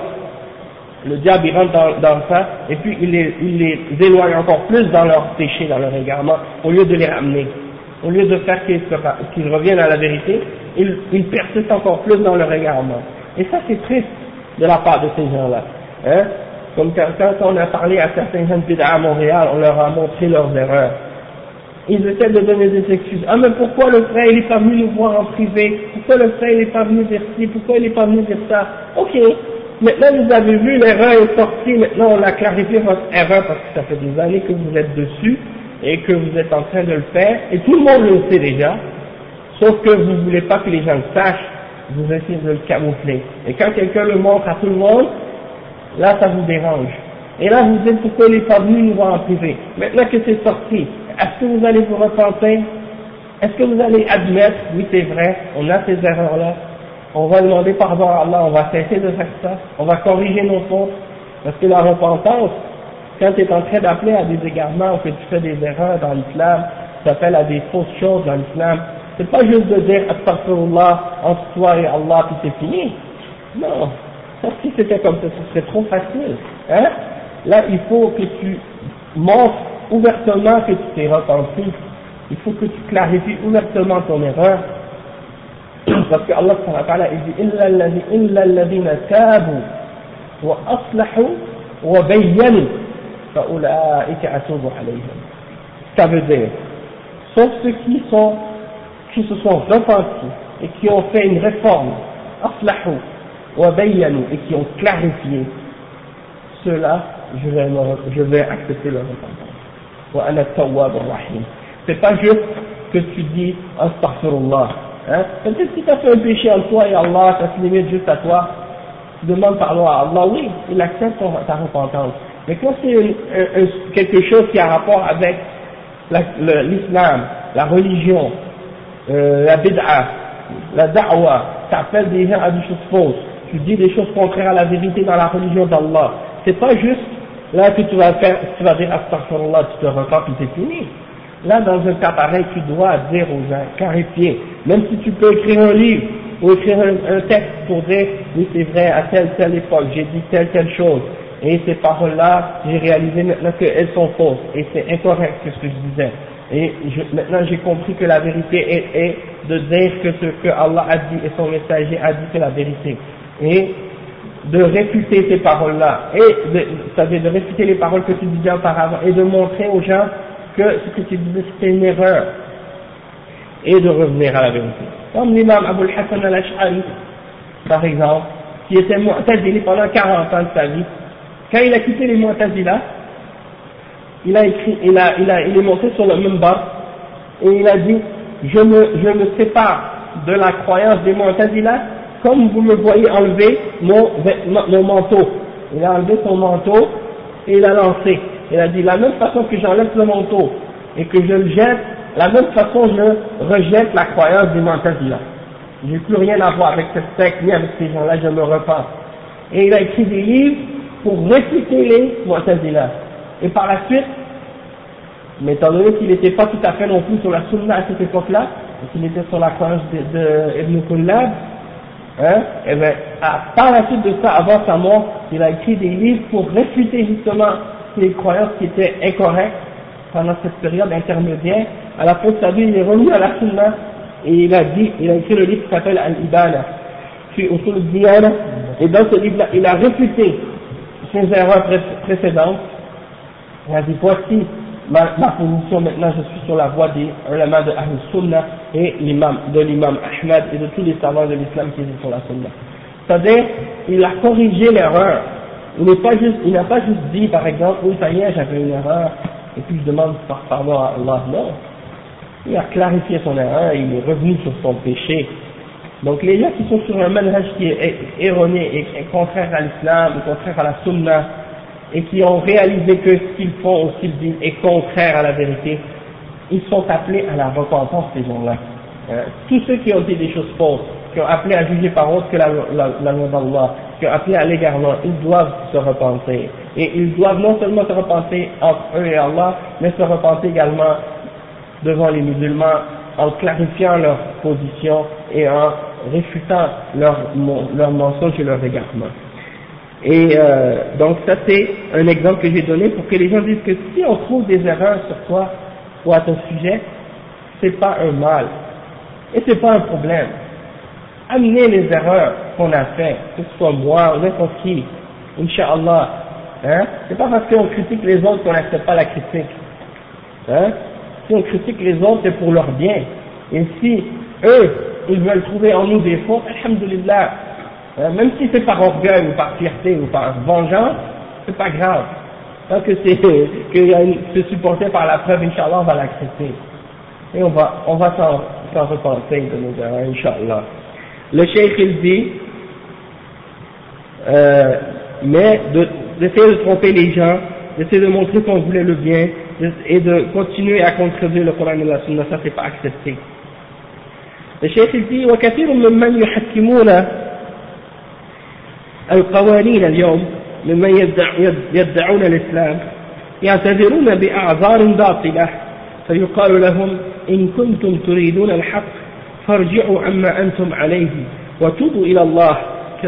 le diable il rentre dans ça, et puis il les éloigne encore plus dans leur péché, dans leur égarement, au lieu de les ramener. Au lieu de faire qu'ils reviennent à la vérité, ils persistent encore plus dans leur égarement. Et ça c'est triste de la part de ces gens-là. Hein, comme quand on a parlé à certains jeunes bid'a à Montréal, on leur a montré leurs erreurs. Ils essaient de donner des excuses. Ah mais pourquoi le frère il est pas venu nous voir en privé? Pourquoi le frère il est pas venu dire ci? Pourquoi il est pas venu dire ça? Ok, maintenant vous avez vu, l'erreur est sortie, maintenant on a clarifié votre erreur parce que ça fait des années que vous êtes dessus et que vous êtes en train de le faire, et tout le monde le sait déjà, sauf que vous ne voulez pas que les gens le sachent, vous essayez de le camoufler. Et quand quelqu'un le montre à tout le monde, là ça vous dérange. Et là vous dites pourquoi il n'est pas venu nous voir en privé. Maintenant que c'est sorti, est-ce que vous allez vous repentir? Est-ce que vous allez admettre, oui c'est vrai, on a ces erreurs-là, on va demander pardon à Allah, on va cesser de faire ça, on va corriger nos fautes, parce que la repentance, quand tu es en train d'appeler à des égarements ou que tu fais des erreurs dans l'islam, tu appelles à des fausses choses dans l'islam, c'est pas juste de dire astaghfirullah entre toi et Allah puis c'est fini. Non, ça, si c'était comme ça, ce serait trop facile. Hein? Là, il faut que tu montres ouvertement que tu t'es repenti. Il faut que tu clarifies ouvertement ton erreur. Parce que Allah subhanahu wa ta'ala dit illa alladhina tabu wa aslahu wa bayyanu fa ulaika atubu alayhim. Ça veut dire, sauf ceux qui se sont repentis et qui ont fait une réforme, aslahu wa bayyanu, et qui ont clarifié, ceux-là, je vais accepter leur repentance. Wa ana at-tawwab ar-rahim. C'est pas juste que tu dis astaghfirullah. Hein? Peut-être si tu as fait un péché en toi et Allah, ça se limite juste à toi, tu demandes pardon à Allah, oui, il accepte ta repentance. Mais quand c'est quelque chose qui a rapport avec l'islam, la religion, la bid'a, la da'wa, tu appelles des gens à des choses fausses, tu dis des choses contraires à la vérité dans la religion d'Allah, c'est pas juste là que tu vas dire astaghfirullah, tu te repens et c'est fini. Là, dans un cas pareil, tu dois dire aux gens, clarifier, même si tu peux écrire un livre, ou écrire un texte pour dire, oui c'est vrai, à telle époque, j'ai dit telle chose, et ces paroles-là, j'ai réalisé maintenant qu'elles sont fausses, et c'est incorrect ce que je disais. Et maintenant j'ai compris que la vérité est de dire que ce que Allah a dit et son messager a dit c'est la vérité. Et de réfuter ces paroles-là, c'est-à-dire de réfuter les paroles que tu disais auparavant, et de montrer aux gens que ce que tu disais c'était une erreur, et de revenir à la vérité. Comme l'imam Abu al-Hassan al-Ash'ari, par exemple, qui était mu'tazili pendant 40 ans de sa vie, quand il a quitté les mu'tazila, il est monté sur le minbar, et il a dit, je me sépare de la croyance des mu'tazila, comme vous me voyez enlever mon manteau. Il a enlevé son manteau, et il a lancé. Il a dit, la même façon que j'enlève le manteau, et que je le jette, la même façon je rejette la croyance des mu'tazila. J'ai plus rien à voir avec cette secte, ni avec ces gens-là, je me repens. Et il a écrit des livres pour réfuter les mu'tazila. Et par la suite, mais étant donné qu'il n'était pas tout à fait non plus sur la sunna à cette époque-là, et qu'il était sur la croyance de Ibn Kullab, et bien, par la suite de ça, avant sa mort, il a écrit des livres pour réfuter justement ces croyances qui étaient incorrectes pendant cette période intermédiaire. À la fin de sa vie, il est revenu à la sunna, et il a écrit le livre qui s'appelle Al-Ibana, puis Usul al-Diyana, et dans ce livre-là, il a réfuté ses erreurs précédentes. Il a dit, voici ma position, maintenant je suis sur la voie des ulama de Ahl Sunnah et de l'imam Ahmad et de tous les savants de l'islam qui sont sur la Sunnah. C'est-à-dire, il a corrigé l'erreur. Il n'a pas juste dit, par exemple, oui ça y est, j'avais une erreur, et puis je demande pardon à Allah. Non. Il a clarifié son erreur, il est revenu sur son péché. Donc les gens qui sont sur un manhaj qui est erroné et contraire à l'islam, ou contraire à la Sunnah, et qui ont réalisé que ce qu'ils font ou ce qu'ils disent est contraire à la vérité, ils sont appelés à la repentance, ces gens-là. Tous ceux qui ont dit des choses fausses, qui ont appelé à juger par autre que la loi d'Allah, qui ont appelé à l'égarement, ils doivent se repentir. Et ils doivent non seulement se repentir entre eux et Allah, mais se repentir également devant les musulmans, en clarifiant leur position et en réfutant leurs mensonges et leurs égarements. Et donc ça c'est un exemple que j'ai donné pour que les gens disent que si on trouve des erreurs sur toi ou à ton sujet, c'est pas un mal et c'est pas un problème. Amenez les erreurs qu'on a fait, que ce soit moi ou n'importe qui, Inch'Allah, c'est pas parce qu'on critique les autres qu'on n'accepte pas la critique, si on critique les autres c'est pour leur bien, et si eux ils veulent trouver en nous des fautes, alhamdulillah, même si c'est par orgueil ou par fierté ou par vengeance, c'est pas grave. Tant que c'est supporté par la preuve, Inch'Allah, on va l'accepter. Et on va s'en repentir de nos erreurs, Inch'Allah. Le cheikh il dit, mais d'essayer de tromper les gens, d'essayer de montrer qu'on voulait le bien, et de continuer à contredire le Coran et la Sunna, ça c'est pas accepté. Le cheikh il dit, وكثير ممن يحكمون القوانين اليوم ممن يدعون الإسلام يعتذرون بأعذار باطلة فيقال لهم إن كنتم تريدون الحق فارجعوا عما أنتم عليه وتوبوا إلى الله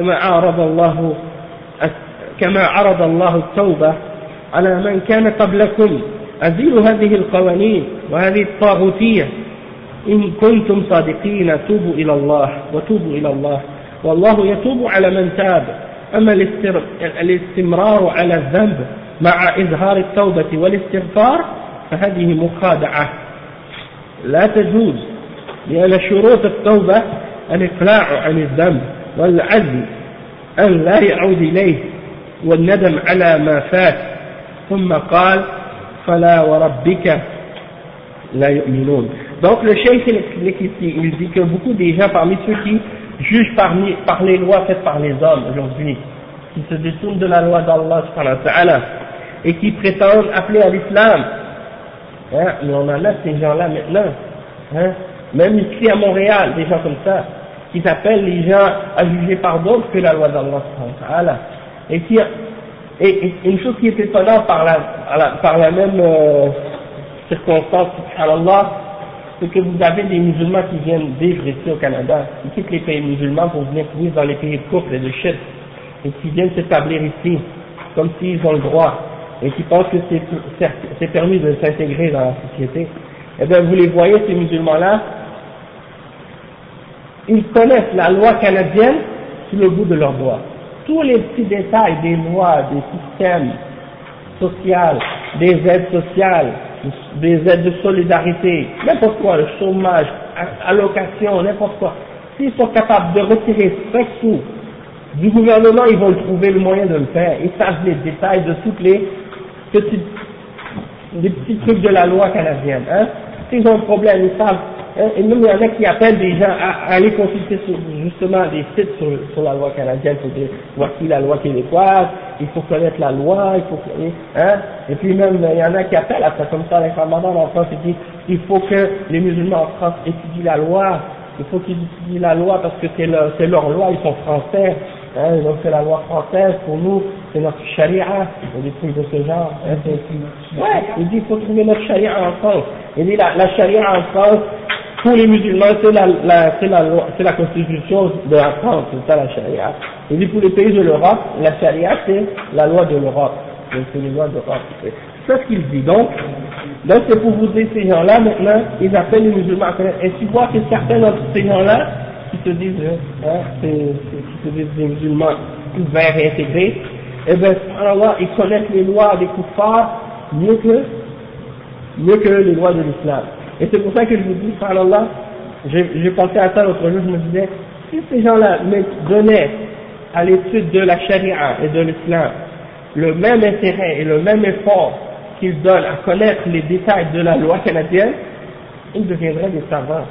كما عرض الله التوبة على من كان قبلكم أزيلوا هذه القوانين وهذه الطاغوتية إن كنتم صادقين توبوا إلى الله وتوبوا إلى الله والله يتوب على من تاب أما الاستمرار على الذنب مع إظهار التوبة والاستغفار فهذه مخادعة لا تجوز لأن شروط التوبة الإقلاع عن الذنب والعزم أن لا يعود إليه والندم على ما فات ثم قال فلا وربك لا يؤمنون. Donc le cheikh explique ici, il dit que beaucoup des gens parmi ceux qui jugent par les lois faites par les hommes aujourd'hui, qui se détournent de la loi d'Allah subhanahu wa ta'ala et qui prétendent appeler à l'islam, mais on en a ces gens-là maintenant, même ici à Montréal, des gens comme ça, qui appellent les gens à juger par d'autres que la loi d'Allah subhanahu wa ta'ala, et une chose qui est étonnante par la même circonstance, subhanallah, c'est que vous avez des musulmans qui viennent vivre ici au Canada, qui quittent les pays musulmans pour venir vivre dans les pays de couple et de shirk, et qui viennent s'établir ici, comme s'ils ont le droit, et qui pensent que c'est permis de s'intégrer dans la société. Eh bien, vous les voyez, ces musulmans-là, ils connaissent la loi canadienne sous le bout de leurs doigts. Tous les petits détails des lois, des systèmes sociaux, des aides sociales, des aides de solidarité, n'importe quoi, le chômage, allocation, n'importe quoi. S'ils sont capables de retirer 5 sous du gouvernement, ils vont trouver le moyen de le faire. Ils savent les détails de toutes les petits trucs de la loi canadienne. Hein. S'ils ont un problème, ils savent. Hein, et même il y en a qui appellent des gens à aller consulter justement des sites sur la loi canadienne pour dire voici la loi québécoise, il faut connaître la loi, il faut connaître, hein. Et puis même il y en a qui appellent à ça comme ça, les Ramadan en France, ils disent il faut que les musulmans en France étudient la loi, il faut qu'ils étudient la loi parce que c'est leur loi, ils sont français. Hein, donc c'est la loi française, pour nous, c'est notre charia, et des trucs de ce genre. Hein, ouais, il dit qu'il faut trouver notre charia en France. Il dit la charia en France, pour les musulmans, c'est la constitution de la France, c'est ça la charia. Il dit pour les pays de l'Europe, la charia c'est la loi de l'Europe. Donc c'est les lois d'Europe. C'est ça ce qu'il dit. Donc c'est pour vous dire, ces gens-là, maintenant, ils appellent les musulmans à connaître. Et tu vois que certains de ces gens-là, qui se disent, qui se disent des musulmans ouverts et intégrés, eh bien, subhanallah, ils connaissent les lois des kuffars mieux que les lois de l'islam. Et c'est pour ça que je vous dis, subhanallah, j'ai pensé à ça l'autre jour, je me disais, si ces gens-là donnaient à l'étude de la charia et de l'islam le même intérêt et le même effort qu'ils donnent à connaître les détails de la loi canadienne, ils deviendraient des savants.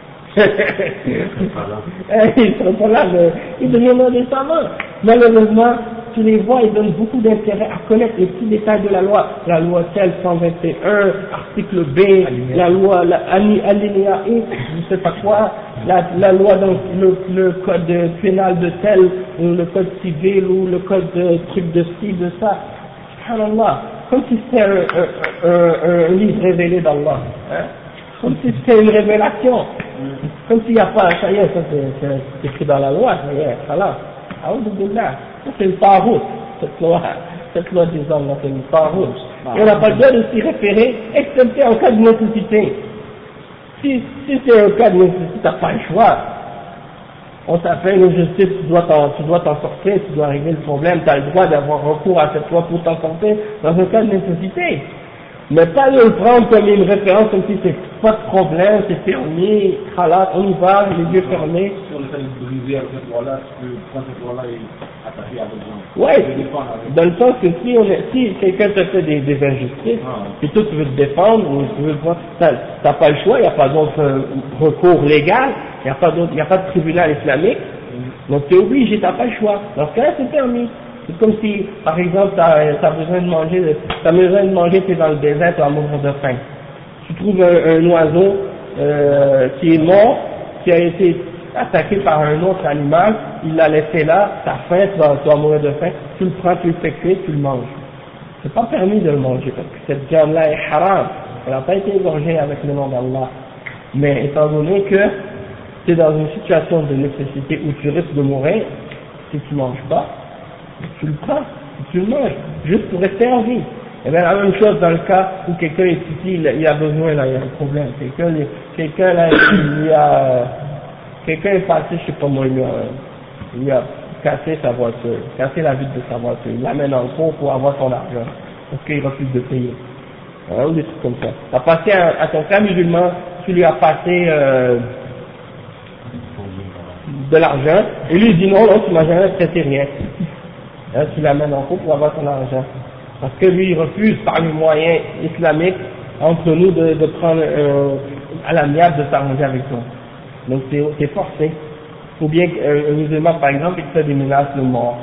Ils sont pas là, mais ils deviendront des savants. Malheureusement, tu les vois, ils donnent beaucoup d'intérêt à connaître les petits détails de la loi telle 121, article B, la loi alinéa E, je sais pas quoi, la loi dans le code pénal de tel, ou le code civil, ou le code de truc de ci, de ça. Subhanallah, comme si c'était un livre révélé d'Allah. Hein? Comme si c'était une révélation. Comme s'il n'y a pas, ça y est, ça c'est écrit dans la loi, ça y est, voilà. Alhamdulillah, ça c'est le tarout, cette loi des hommes, c'est le tarout. Et on n'a pas le droit de s'y référer, excepté en cas de nécessité. Si c'est un cas de nécessité, tu n'as pas le choix. On s'appelle une justice, tu dois t'en sortir, tu dois régler le problème, tu as le droit d'avoir recours à cette loi pour t'en sortir dans un cas de nécessité. Mais pas de le prendre comme une référence, comme si c'est pas de problème, c'est permis, khalat, on y va, les yeux fermés. Si on essaie de briser avec cette loi-là, tu peux prendre cette loi-là et attaquer avec gens. Ouais, dans le sens que si quelqu'un te fait des injustices, et toi tu veux te défendre, ou tu veux voir, t'as pas le choix, il n'y a pas d'autre recours légal, il n'y a pas de tribunal islamique, donc tu es obligé, t'as pas le choix. Dans ce cas-là, c'est permis. C'est comme si, par exemple, t'as besoin de manger, t'es dans le désert, tu vas mourir de faim. Tu trouves un oiseau qui est mort, qui a été attaqué par un autre animal, il l'a laissé là, t'as faim, tu vas mourir de faim, tu le prends, tu le fais cuire, tu le manges. C'est pas permis de le manger, parce que cette viande-là est haram, elle n'a pas été égorgée avec le nom d'Allah. Mais étant donné que tu es dans une situation de nécessité où tu risques de mourir, si tu ne manges pas, tu le prends, tu le manges, juste pour rester en vie. Et bien la même chose dans le cas où quelqu'un est ici, il a besoin, là, il y a un problème. Quelqu'un est passé, je sais pas moi, il a cassé sa voiture, cassé la vitre de sa voiture, il l'amène en cours pour avoir son argent, parce qu'il refuse de payer. Ou des trucs comme ça. Tu as passé à ton frère musulman, tu lui as passé de l'argent, et lui il dit non, tu m'as jamais prêté rien. Hein, tu l'amènes en cours pour avoir ton argent. Parce que lui, il refuse par les moyens islamiques entre nous de prendre à l'amiable de s'arranger avec toi. Donc c'est forcé. Ou bien un musulman, par exemple, il te fait des menaces de mort.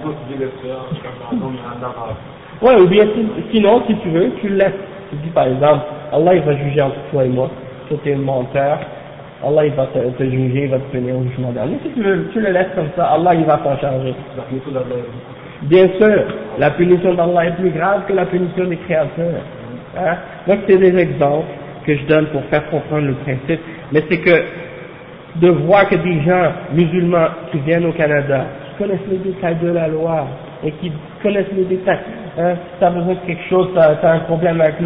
Ouais, ou bien sinon, si tu veux, tu le laisses. Tu dis par exemple, Allah il va juger entre toi et moi. Toi tu es un menteur. Allah il va te juger, il va te punir au jugement dernier. Si tu veux, tu le laisses comme ça, Allah il va s'en charger. Bien sûr, la punition d'Allah est plus grave que la punition des créatures. Hein? Donc c'est des exemples. que je donne pour faire comprendre le principe, mais c'est que de voir que des gens musulmans qui viennent au Canada, qui connaissent les détails de la loi, et qui connaissent les détails, hein, si tu as besoin de quelque chose, tu as un problème avec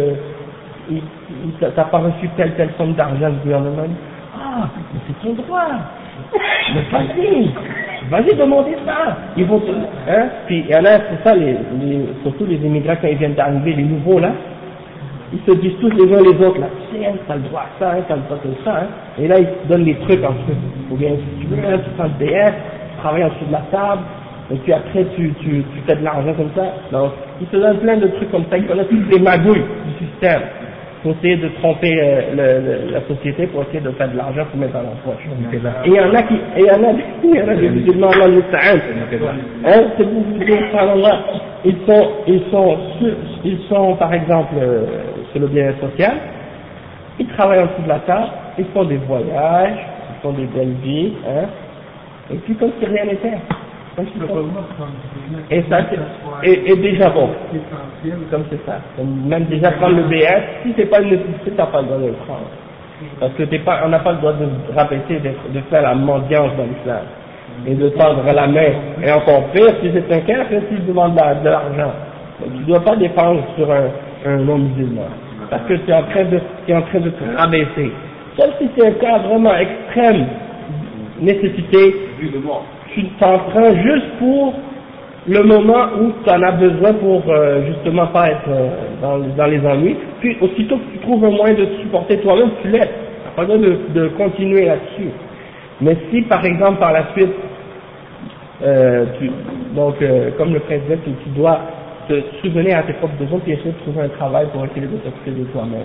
t'as pas reçu telle somme d'argent du gouvernement, ah, mais c'est ton droit, mais vas-y demander ça, ils vont hein, puis il y en a, c'est ça, surtout les immigrants quand ils viennent d'arriver, les nouveaux là, ils se disent tous les uns les autres là, tu sais, hein, t'as le droit à ça, hein, t'as le droit à ça, hein, et là ils te donnent des trucs en dessous, ou bien si tu veux, hein, tu prends le BS, tu travailles en dessous de la table, et puis après tu fais de l'argent comme ça, donc ils te donnent plein de trucs comme ça, ils connaissent toutes les magouilles du système, pour essayer de tromper la société, pour essayer de faire de l'argent pour mettre dans leur poche. Et il y en a des musulmans, Allah nous ta'ala, hein, c'est pour vous dire, subhanallah, ils sont par exemple sur le bien social, ils travaillent en dessous de la table, ils font des voyages, ils font des belles vies, hein, et puis comme si rien n'était. Et ça, et déjà bon, comme c'est ça, même déjà prendre le BS, si c'est pas une nécessité, t'as pas le droit de le prendre. Parce que on n'a pas le droit de rabaisser, de faire la mendiance dans l'islam. Et de tendre la main. Et encore pire, si c'est un cas, si tu demandes de l'argent. Tu ne dois pas dépendre sur un non-musulman. Parce que tu es en train de te rabaisser. Sauf si c'est un cas vraiment extrême, nécessité, tu t'en prends juste pour le moment où tu en as besoin pour justement pas être dans les ennuis, puis aussitôt que tu trouves un moyen de te supporter toi-même, tu laisses, tu n'as pas besoin de continuer là-dessus. Mais si par exemple par la suite, comme le président, tu dois te souvenir à tes propres besoins puis essayer de trouver un travail pour essayer de t'occuper de toi-même.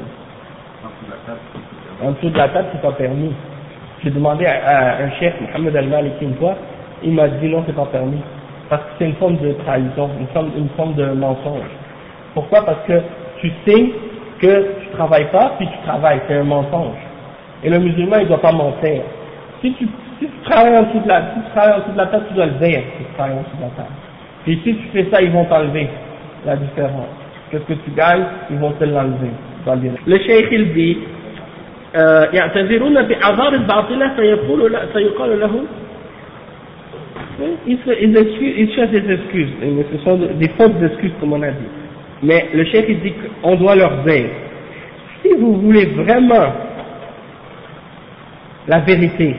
En dessous de la table, c'est pas permis. J'ai demandé à un chef, Mohamed Al-Maliki, une fois, il m'a dit non, c'est pas permis. Parce que c'est une forme de trahison, une forme de mensonge. Pourquoi? Parce que tu sais que tu travailles pas, puis tu travailles, c'est un mensonge. Et le musulman, il doit pas mentir. Si tu travailles en dessous de la table, tu dois le dire que tu travailles en dessous de la table. Puis si tu fais ça, ils vont t'enlever la différence. Qu'est-ce que tu gagnes, ils vont te l'enlever. Le cheikh il dit, يعتذرون بأعذار الباطلة فيقال لهم ils cherchent des excuses, mais ce sont des fausses excuses comme on a dit. Mais le cheikh il dit qu'on doit leur dire, si vous voulez vraiment la vérité,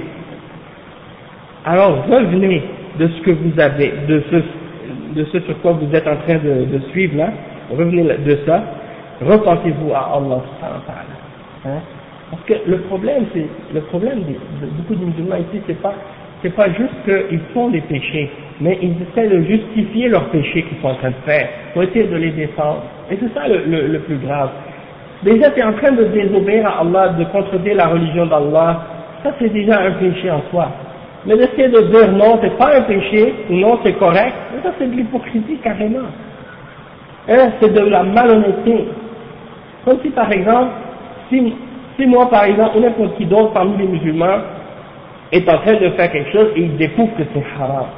alors revenez de ce que vous avez, de ce sur quoi vous êtes en train de suivre là, revenez de ça, repentez-vous à Allah subhanahu wa ta'ala. Hein? Parce que le problème de beaucoup de musulmans ici, c'est pas juste qu'ils font des péchés, mais ils essaient de justifier leurs péchés qu'ils sont en train de faire, pour essayer de les défendre. Et c'est ça le plus grave. Déjà, tu es en train de désobéir à Allah, de contredire la religion d'Allah, ça c'est déjà un péché en soi. Mais d'essayer de dire non, c'est pas un péché, ou non, c'est correct, ça c'est de l'hypocrisie carrément. Hein, c'est de la malhonnêteté. Comme si par exemple, si moi par exemple, ou n'importe qui d'autre parmi les musulmans, est en train de faire quelque chose et il découvre que c'est haram.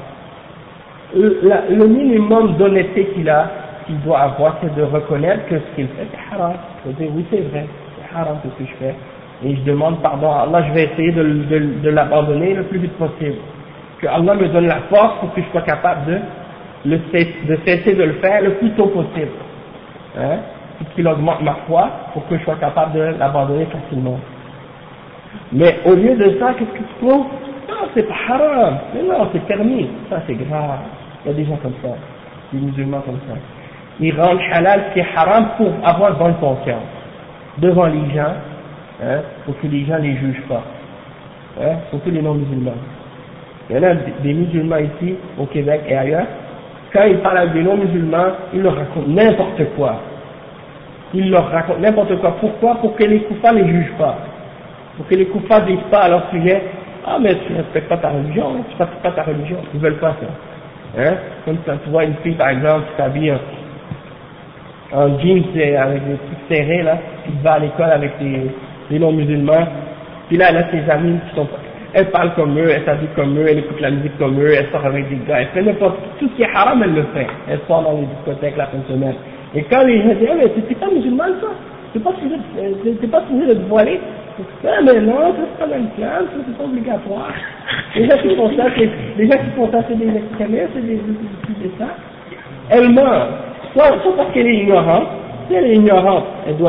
Le minimum d'honnêteté qu'il doit avoir, c'est de reconnaître que ce qu'il fait c'est haram. Il faut dire oui c'est vrai, c'est haram ce que je fais. Et je demande pardon à Allah, je vais essayer de l'abandonner le plus vite possible. Que Allah me donne la force pour que je sois capable de cesser de le faire le plus tôt possible. Hein? Qu'il augmente ma foi pour que je sois capable de l'abandonner facilement. Mais au lieu de ça, qu'est-ce que tu trouves? Non, c'est pas haram. Mais non, c'est permis. Ça, c'est grave. Il y a des gens comme ça. Des musulmans comme ça. Ils rendent halal ce qui est haram pour avoir bonne conscience. Devant les gens, hein, pour que les gens ne les jugent pas. Hein, surtout les non-musulmans. Il y en a des musulmans ici, au Québec et ailleurs. Quand ils parlent avec des non-musulmans, ils leur racontent n'importe quoi. Ils leur racontent n'importe quoi. Pourquoi? Pour que les koufars ne les jugent pas. Pour que les koufars ne disent pas à leur sujet, ah mais tu ne respectes pas ta religion, tu ne pratiques pas ta religion. Ils ne veulent pas ça. Hein? Comme quand tu vois une fille par exemple qui s'habille en jeans avec des trucs serrés là, qui va à l'école avec des non-musulmans, puis là elle a ses amis qui sont, elle parle comme eux, elle s'habille comme eux, elle écoute la musique comme eux, elle sort avec des gars, elle fait n'importe tout ce qui est haram, elle le fait. Elle sort dans les discothèques la fin de semaine. Et quand les gens disent, ah mais c'est pas musulman ça, t'es pas supposé de te voiler. Ah mais non, ça c'est pas dans l'islam, ça c'est pas obligatoire. Les gens qui font ça, c'est des extrémistes, c'est ça. Elle meurt, soit parce qu'elle est ignorante. Si elle est ignorante,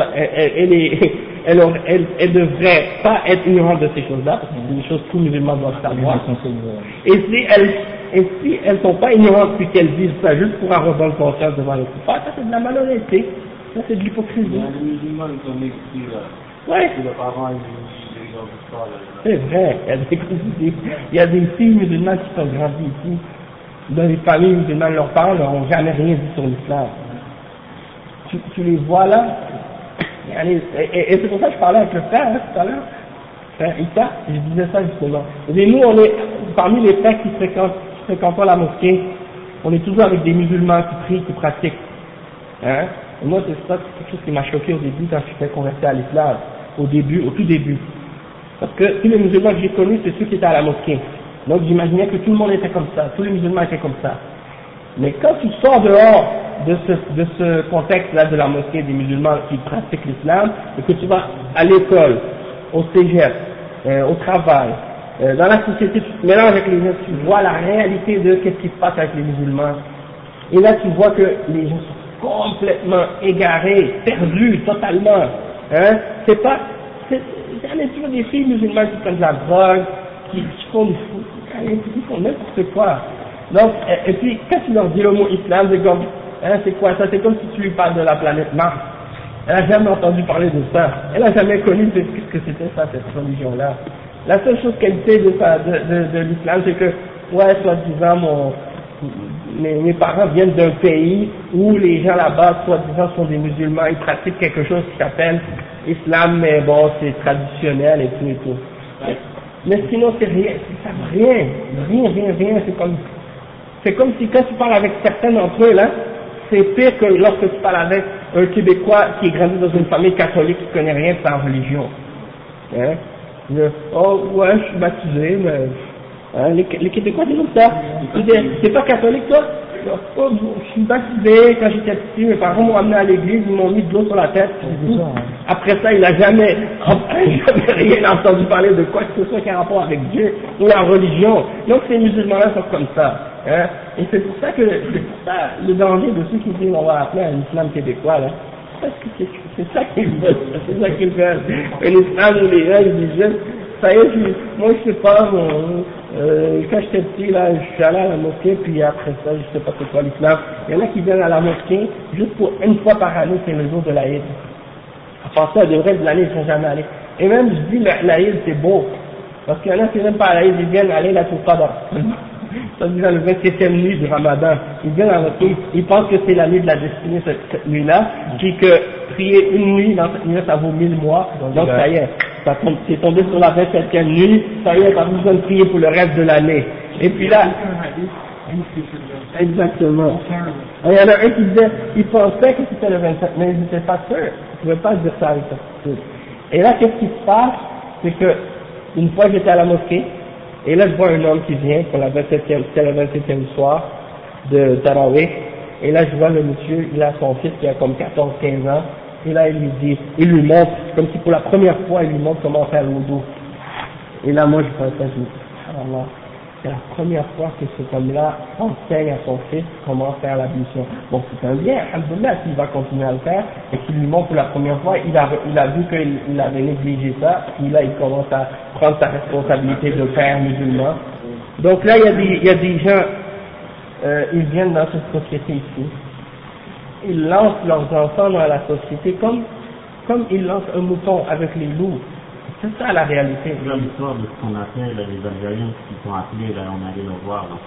elle devrait pas être ignorante de ces choses-là, parce que c'est des choses que tous les musulmans doivent savoir. Et si elles sont pas ignorantes puis qu'elles disent ça juste pour avoir bonne conscience devant les kuffars, ça c'est de la malhonnêteté, ça c'est de l'hypocrisie. Les musulmans, ils ont écrit là. Ouais. Que leurs parents, ils ont vu ça là. C'est vrai, il y a des filles musulmanes qui sont grandies ici, dans les familles musulmanes, leurs parents leur ont jamais rien dit sur l'islam. Tu les vois là, et c'est pour ça que je parlais avec le frère tout à l'heure, frère Issa, je disais ça justement. Et nous, on est parmi les frères qui fréquentent la mosquée, on est toujours avec des musulmans qui prient, qui pratiquent. Hein? Et moi, c'est ça, c'est quelque chose qui m'a choqué au début quand je suis converti à l'islam, au tout début. Parce que tous les musulmans que j'ai connus, c'est ceux qui étaient à la mosquée. Donc j'imaginais que tout le monde était comme ça, tous les musulmans étaient comme ça. Mais quand tu sors dehors de ce contexte-là de la mosquée des musulmans qui pratiquent l'islam, et que tu vas à l'école, au cégep, au travail, dans la société, tu te mélanges avec les gens, tu vois la réalité de ce qui se passe avec les musulmans. Et là tu vois que les gens sont complètement égarés, perdus totalement. Hein? Il y a toujours des filles musulmanes qui prennent de la drogue, qui font des fous, qui font n'importe quoi. Donc, et puis, quand tu leur dis le mot islam, c'est comme, hein, c'est quoi ça? C'est comme si tu lui parles de la planète Mars. Elle n'a jamais entendu parler de ça. Elle n'a jamais connu ce que c'était ça, cette religion-là. La seule chose qu'elle sait de l'islam, c'est que, ouais, soi-disant, mes parents viennent d'un pays où les gens là-bas, soi-disant, sont des musulmans, ils pratiquent quelque chose qui s'appelle islam, mais bon, c'est traditionnel et tout et tout. Mais sinon, c'est rien, c'est comme si quand tu parles avec certains d'entre eux, là, c'est pire que lorsque tu parles avec un Québécois qui est grandi dans une famille catholique qui connaît rien de sa religion. Hein? Oh, ouais, je suis baptisé, mais, hein, les Québécois disent comme ça. T'es pas catholique, toi? Oh, je suis baptisé, quand j'étais petit, mes parents m'ont amené à l'église, ils m'ont mis de l'eau sur la tête, c'est tout. Après ça, il n'a jamais rien entendu parler de quoi que ce soit qui a rapport avec Dieu ou la religion. Donc ces musulmans-là sont comme ça. Hein? Et c'est pour ça le danger de ceux qui disent on va appeler un islam québécois, là. Parce que c'est ça qu'ils veulent, c'est ça qu'ils veulent. Un islam où les gens ils disent juste, ça y est, moi je sais pas, quand j'étais petit là, je suis allé à la mosquée, puis après ça, je sais pas c'est quoi l'islam. Il y en a qui viennent à la mosquée juste pour une fois par année, c'est le jour de l'Aïd. À part ça, le reste de l'année, ils ne sont jamais allés. Et même, je dis, l'Aïd c'est beau, parce qu'il y en a qui viennent pas à l'Aïd, ils viennent aller là tout Qadr. Ça dit dans le 27e nuit du Ramadan. Ils viennent à la mosquée, ils pensent que c'est la nuit de la destinée, cette nuit-là, puis que prier une nuit dans cette nuit-là, ça vaut 1000 mois, donc ça y est. C'est tombé sur la 27e nuit, ça y est, t'as besoin de prier pour le reste de l'année. Et puis là, exactement. Il y en a un qui disait, il pensait que c'était le 27, mais il n'était pas sûr. Il ne pouvait pas dire ça avec certitude. Et là, qu'est-ce qui se passe? C'est que, une fois j'étais à la mosquée, et là je vois un homme qui vient pour c'était le 27e soir de Tarawih, et là je vois le monsieur, il a son fils qui a comme 14-15 ans, et là il lui montre, comme si pour la première fois il lui montre comment faire le wudu. Et là moi je pense ça, je me dis, subhanallah, c'est la première fois que cet homme-là enseigne à son fils comment faire l'ablution. Bon, c'est un bien, alhamdoulilah, s'il va continuer à le faire, et qu'il lui montre pour la première fois, il a vu qu'il avait négligé ça, puis là il commence à prendre sa responsabilité de père musulman. Donc là il y a des gens, ils viennent dans cette société ici, ils lancent leurs enfants dans la société comme ils lancent un mouton avec les loups. C'est ça la réalité. C'est l'histoire de ce qu'on appelle les Algériens qui sont appelés, là on allait le voir, là,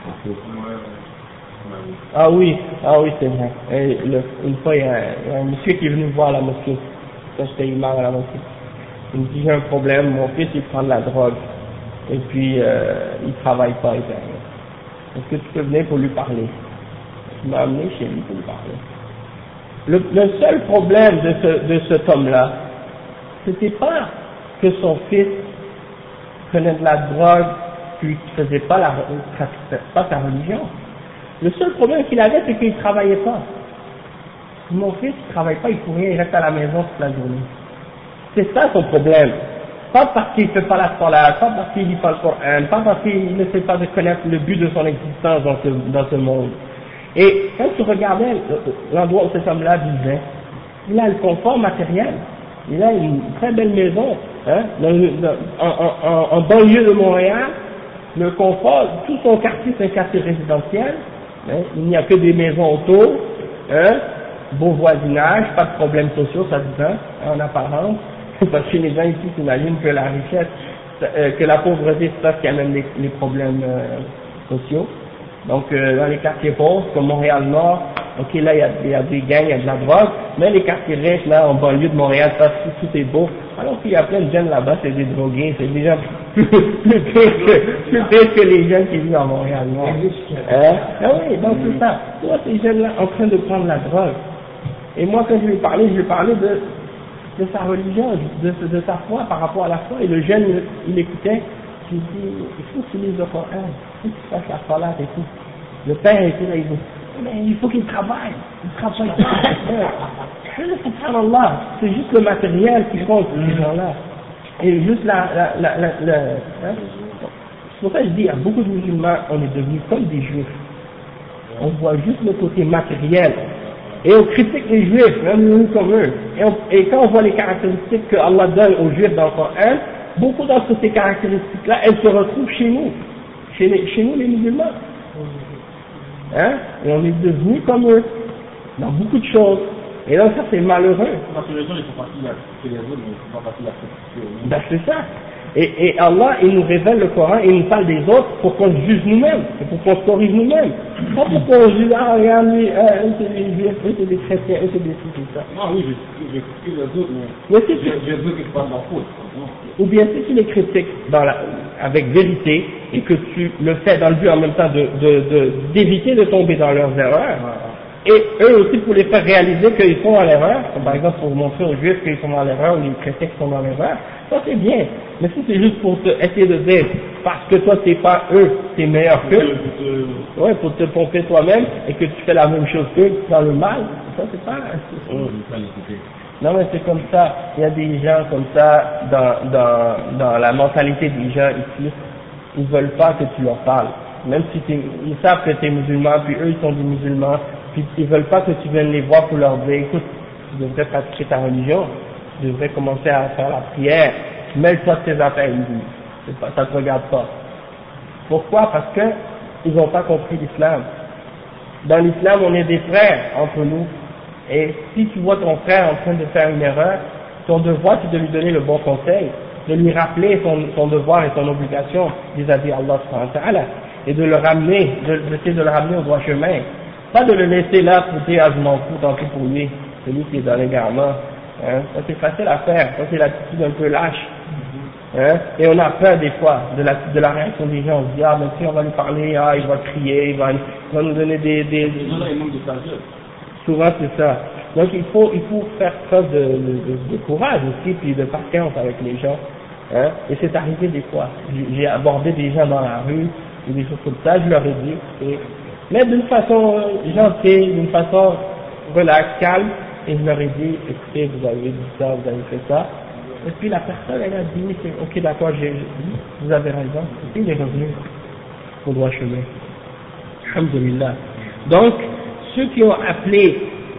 Ah oui, c'est vrai. Et une fois, il y a un monsieur qui est venu me voir à la mosquée, quand j'étais imam à la mosquée. Il me dit, j'ai un problème, mon fils il prend de la drogue, et puis il travaille pas, est-ce que tu peux venir pour lui parler? Il m'a amené chez lui pour lui parler. Le seul problème de cet homme-là, c'était pas que son fils prenait de la drogue, puis qu'il faisait pas sa religion. Le seul problème qu'il avait, c'est qu'il ne travaillait pas. Mon fils ne travaille pas, il ne fout rien, il reste à la maison toute la journée. C'est ça son problème. Pas parce qu'il ne fait pas la salat, pas parce qu'il ne lit pas le Coran, pas parce qu'il ne sait pas de connaître le but de son existence dans ce monde. Et quand tu regardais l'endroit où cet homme-là vivait, il a le confort matériel, il a une très belle maison, hein, en banlieue de Montréal, le confort, tout son quartier c'est un quartier résidentiel, hein, il n'y a que des maisons autour, hein, beau voisinage, pas de problèmes sociaux, ça dit hein, en apparence, parce que les gens ici s'imaginent que la richesse, que la pauvreté c'est ça qui amène les problèmes sociaux. Donc dans les quartiers pauvres, comme Montréal-Nord, ok là il y a des gangs, il y a de la drogue, mais les quartiers riches là en banlieue de Montréal, ça, tout est beau. Alors qu'il y a plein de jeunes là-bas, c'est des drogués, c'est des gens plus pires que les jeunes qui vivent en Montréal-Nord. Ah oui, donc c'est ça. Tu vois ces jeunes là en train de prendre la drogue. Et moi quand je lui parlais de sa religion, de sa foi par rapport à la foi, et le jeune il écoutait. Je lui dis, il faut que tu lises le Coran, il faut que tu fasses la salat et tout. Le père était là, il dit, mais il faut qu'il travaille, il travaille pas. Subhanallah, c'est juste le matériel qui compte, ces gens-là. Et juste hein? C'est pour ça que je dis, il y a beaucoup de musulmans, on est devenus comme des juifs. On voit juste le côté matériel. Et on critique les juifs, même nous comme eux. Et quand on voit les caractéristiques que Allah donne aux juifs dans le Coran, beaucoup d'entre ces caractéristiques-là, elles se retrouvent chez nous, chez nous les musulmans. Hein? Et on est devenus comme eux, dans beaucoup de choses. Et donc ça c'est malheureux. Parce que les gens ils font partie de les autres, mais ils font pas partie de la société. Ben c'est ça. Et Allah, il nous révèle le Coran, il nous parle des autres pour qu'on se juge nous-mêmes, et pour qu'on se corrige nous-mêmes. Pas pour qu'on se dise, ah regarde lui, eux c'est des juifs, eux c'est des chrétiens, eux c'est des ci, c'est ça. Non, oui, je critique les autres, mais je veux qu'ils fassent leur faute. Ou bien si tu les critiques avec vérité, et que tu le fais dans le but en même temps d'éviter de tomber dans leurs erreurs, et eux aussi pour les faire réaliser qu'ils sont dans l'erreur, comme par exemple pour montrer aux juifs qu'ils sont dans l'erreur, ou les chrétiens qui sont dans l'erreur, ça c'est bien. Mais si c'est juste pour essayer de dire, parce que toi t'es pas eux, t'es meilleur qu'eux, ouais, pour te pomper toi-même, et que tu fais la même chose qu'eux dans le mal, ça c'est pas... Non mais c'est comme ça, il y a des gens comme ça dans la mentalité des gens ici, ils veulent pas que tu leur parles, même si ils savent que tu es musulman, puis eux ils sont des musulmans, puis ils veulent pas que tu viennes les voir pour leur dire, écoute, tu devrais pratiquer ta religion, tu devrais commencer à faire la prière, mêle-toi de tes affaires, ils disent, ça te regarde pas. Pourquoi? Parce que ils n'ont pas compris l'islam. Dans l'islam on est des frères entre nous. Et si tu vois ton frère en train de faire une erreur, ton devoir c'est de lui donner le bon conseil, de lui rappeler son devoir et son obligation vis-à-vis Allah subhanahu wa ta'ala, et de le ramener, d'essayer de le ramener au droit chemin. Pas de le laisser là pour dire ah je m'en fous, tant pis pour lui, celui qui est dans l'égarement. Hein? Ça c'est facile à faire, ça c'est l'attitude un peu lâche. Hein? Et on a peur des fois de la réaction des gens, on se dit ah mais si on va lui parler, ah il va crier, il va nous donner des... Les gens là ils manquent de sagesse. Souvent c'est ça. Donc il faut faire preuve de courage aussi, puis de patience avec les gens. Hein? Et c'est arrivé des fois. J'ai abordé des gens dans la rue, ou des choses comme ça, je leur ai dit, mais d'une façon gentille, d'une façon relaxe, calme, et je leur ai dit, écoutez, vous avez dit ça, vous avez fait ça. Et puis la personne, elle a dit, ok d'accord, vous avez raison, et puis il est revenu au droit chemin. Alhamdulillah. Donc, ceux qui ont appelé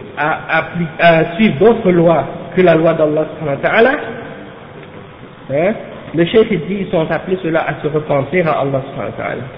à suivre d'autres lois que la loi d'Allah subhanahu wa ta'ala, hein, le cheikh dit, ils sont appelés ceux-là à se repentir à Allah subhanahu wa ta'ala.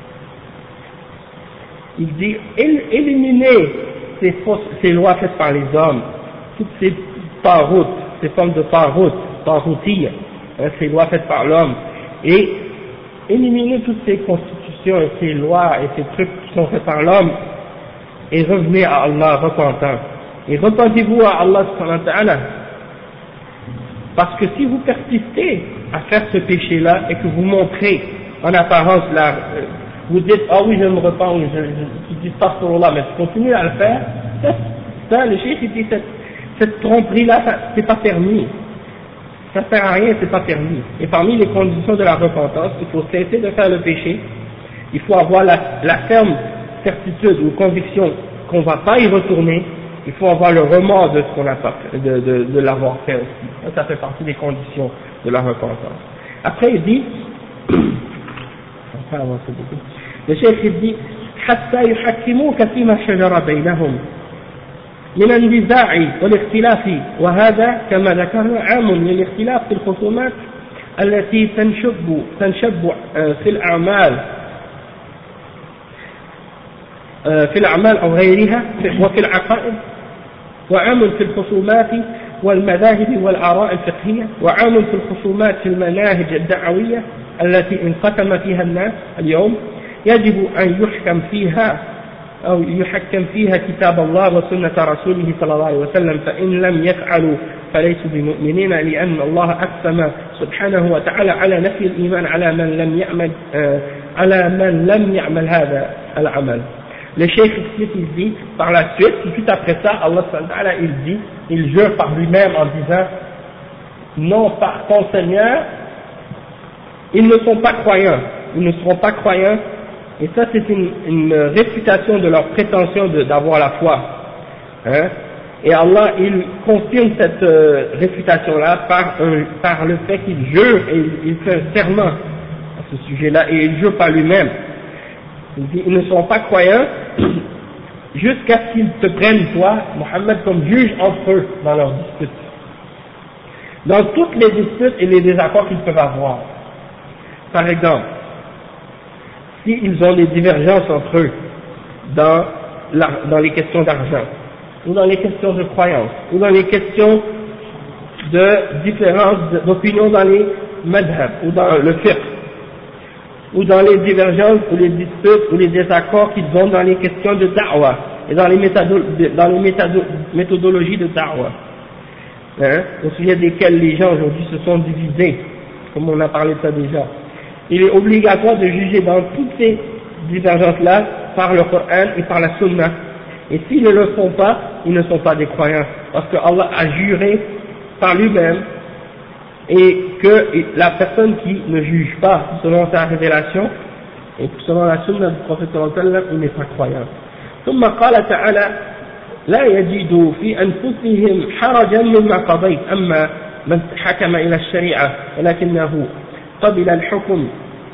Il dit, éliminer ces lois faites par les hommes, toutes ces paroutes, ces formes de paroutilles, hein, ces lois faites par l'homme, et éliminer toutes ces constitutions et ces lois et ces trucs qui sont faits par l'homme, et revenez à Allah repentant. Et repentez-vous à Allah subhanahu wa ta'ala. Parce que si vous persistez à faire ce péché-là et que vous montrez en apparence vous dites ah oui je me repens, tu dis pas pour Allah, mais tu continues à le faire, ça le cheikh dit cette tromperie-là, c'est pas permis. Ça sert à rien, c'est pas permis. Et parmi les conditions de la repentance, il faut cesser de faire le péché, il faut avoir la ferme certitude ou conviction qu'on va pas y retourner, il faut avoir le remords de ce qu'on a pas fait, de l'avoir fait aussi. Ça fait partie des conditions de la repentance. Après il dit, on va avancer beaucoup. Le cheikh il dit, حتى يحكموك فيما شجر بينهم من النزاع والاختلاف، وهذا كما ذكرنا عام للاختلاف في الخصومات التي تنشب في الأعمال أو غيرها وفي العقائد، وعام في الخصومات والمذاهب والآراء الفقهية، وعام في الخصومات في المناهج الدعوية التي انقسم فيها الناس اليوم، يجب أن يحكم فيها كتاب الله وسنة رسوله صلى الله عليه وسلم، فإن لم يفعلوا فليسوا بمؤمنين، لأن الله أقسم سبحانه وتعالى على نفي الإيمان على من لم يعمل هذا العمل. Le cheikh explique, il dit, par la suite, tout après ça, Allah subhanahu wa ta'ala, il jure par lui-même en disant, non, par ton Seigneur, ils ne sont pas croyants, ils ne seront pas croyants, et ça c'est une réfutation de leur prétention d'avoir la foi. Hein? Et Allah, il confirme cette réfutation-là par le fait qu'il jure, et il fait un serment à ce sujet-là, et il jure par lui-même. Il dit, ils ne sont pas croyants jusqu'à ce qu'ils te prennent, toi, Mohammed, comme juge entre eux dans leurs disputes. Dans toutes les disputes et les désaccords qu'ils peuvent avoir. Par exemple, s'ils ont des divergences entre eux dans les questions d'argent, ou dans les questions de croyance, ou dans les questions de différence d'opinion dans les madhab, ou dans le fiqh, ou dans les divergences, ou les disputes, ou les désaccords qu'ils ont dans les questions de da'wah, et dans les méthodologies de da'wah, hein, au sujet desquelles les gens aujourd'hui se sont divisés, comme on a parlé de ça déjà. Il est obligatoire de juger dans toutes ces divergences-là par le Coran et par la Sunna. Et s'ils ne le font pas, ils ne sont pas des croyants, parce que Allah a juré par lui-même, et que la personne qui ne juge pas selon sa révélation et selon la sunna du prophète sallallahu alayhi wa sallam, il n'est pas croyant. ثم قال تعالى لا يجدوا في أنفسهم حرجا مما قضيت أما من حكم إلى الشريعة ولكنه قبل الحكم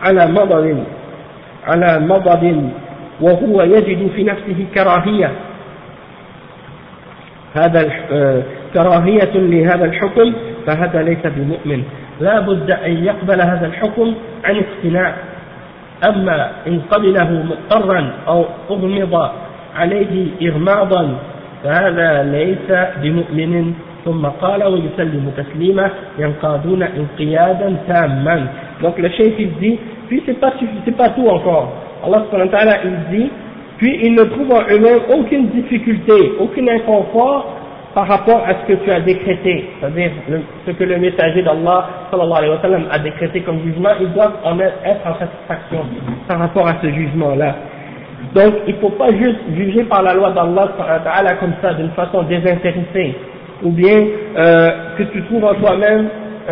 على مضض وهو يجد في نفسه كراهية لهذا الحكم فهذا ليس بمؤمن، لا بد أن يقبل هذا الحكم عن اقتناع، أما إن قبله مضطرا أو أغمض عليه إغماضا فهذا ليس بمؤمن. ثم قال ويسلم تسليما ينقادون انقيادا تاما. Donc le cheikh il dit, puis c'est pas tout encore. Allah subhanahu wa ta'ala il dit, puis ils ne trouvent en eux-mêmes aucune difficulté, aucun inconfort par rapport à ce que tu as décrété, c'est-à-dire ce que le messager d'Allah sallallahu alayhi wa sallam a décrété comme jugement, ils doivent en être en satisfaction par rapport à ce jugement-là. Donc il ne faut pas juste juger par la loi d'Allah sallallahu alayhi wa sallam comme ça, d'une façon désintéressée, ou bien que tu trouves en toi-même,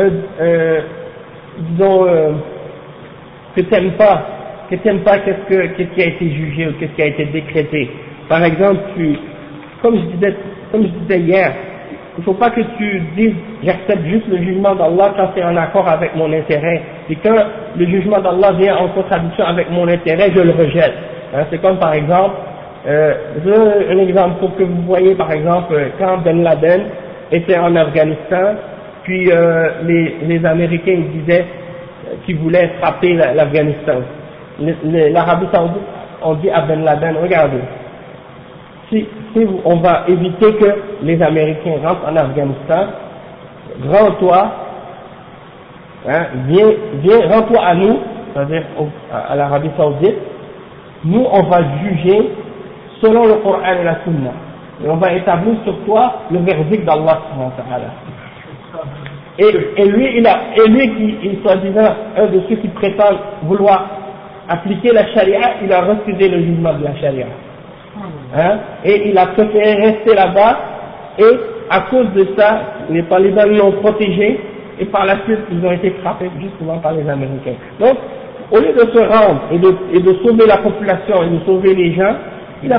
disons, que tu n'aimes pas qu'est-ce qui a été jugé ou qu'est-ce qui a été décrété. Par exemple, comme je disais hier, il ne faut pas que tu dises j'accepte juste le jugement d'Allah quand c'est en accord avec mon intérêt, et quand le jugement d'Allah vient en contradiction avec mon intérêt, je le rejette. Hein, c'est comme par exemple, un exemple pour que vous voyez par exemple quand Ben Laden était en Afghanistan, puis les Américains disaient qu'ils voulaient frapper l'Afghanistan. L'Arabie Saoudite ont dit à Ben Laden, regardez, si on va éviter que les Américains rentrent en Afghanistan, rends-toi, hein, viens, rends-toi à nous, c'est-à-dire à l'Arabie Saoudite, nous on va juger selon le Coran et la Sunna, et on va établir sur toi le verdict d'Allah subhanahu wa ta'ala. Et lui qui soi-disant un de ceux qui prétendent vouloir appliquer la charia, il a refusé le jugement de la charia. Hein? Et il a préféré rester là-bas, et à cause de ça, les talibans l'ont protégé, et par la suite ils ont été frappés justement par les Américains. Donc, au lieu de se rendre et de sauver la population et de sauver les gens, il a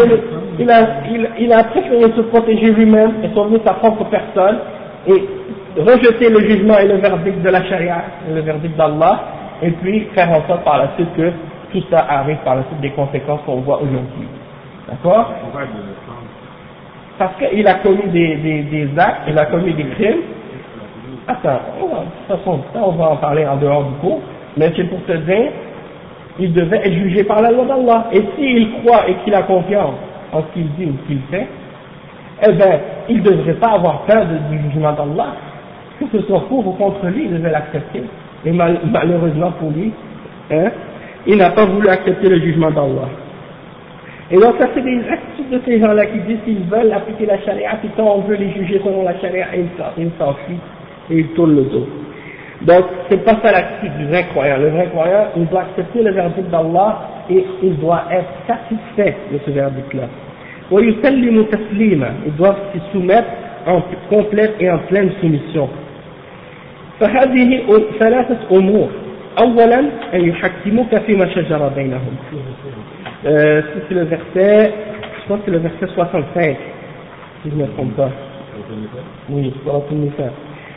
préféré se protéger lui-même et sauver sa propre personne et rejeter le jugement et le verdict de la charia, le verdict d'Allah, et puis faire en sorte par la suite que tout ça arrive par la suite des conséquences qu'on voit aujourd'hui. D'accord? Parce qu'il a commis des actes, il a commis des crimes. Attends, de toute façon, ça on va en parler en dehors du cours, mais c'est pour te dire, il devait être jugé par la loi d'Allah. Et s'il croit et qu'il a confiance en ce qu'il dit ou ce qu'il fait, eh bien, il ne devrait pas avoir peur du jugement d'Allah. Que ce soit pour ou contre lui, il devait l'accepter. Et malheureusement pour lui, hein, il n'a pas voulu accepter le jugement d'Allah. Et donc ça c'est des attitudes de ces gens-là qui disent qu'ils veulent appliquer la charia, puis quand on veut les juger selon la charia, ils s'enfuient et ils tournent le dos. Donc c'est pas ça l'attitude du vrai croyant. Le vrai croyant, il doit accepter le verdict d'Allah et il doit être satisfait de ce verdict-là. وَيُسَلِّمُ تَسْلِيمًا, ils doivent s'y soumettre en complète et en pleine soumission. فهذه ثلاثة أمور. أولا أن يحكموك فيما شجر بينهم. C'est le verset, je pense que c'est le verset 65, si je ne me trompe pas. Oui, سورة النساء.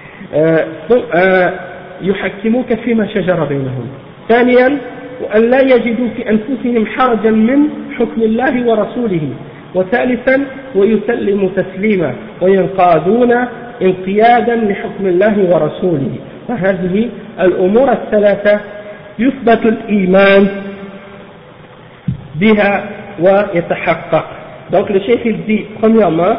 يحكموك فيما شجر بينهم. ثانيا وأن لا يجدوا في أنفسهم حرجا من حكم الله ورسوله. وثالثا ويسلموا تسليما وينقادون انقيادا لحكم الله ورسوله. فهذه الأمور الثلاثة يثبت الإيمان بها ويتحقق. Donc le cheikh il dit premièrement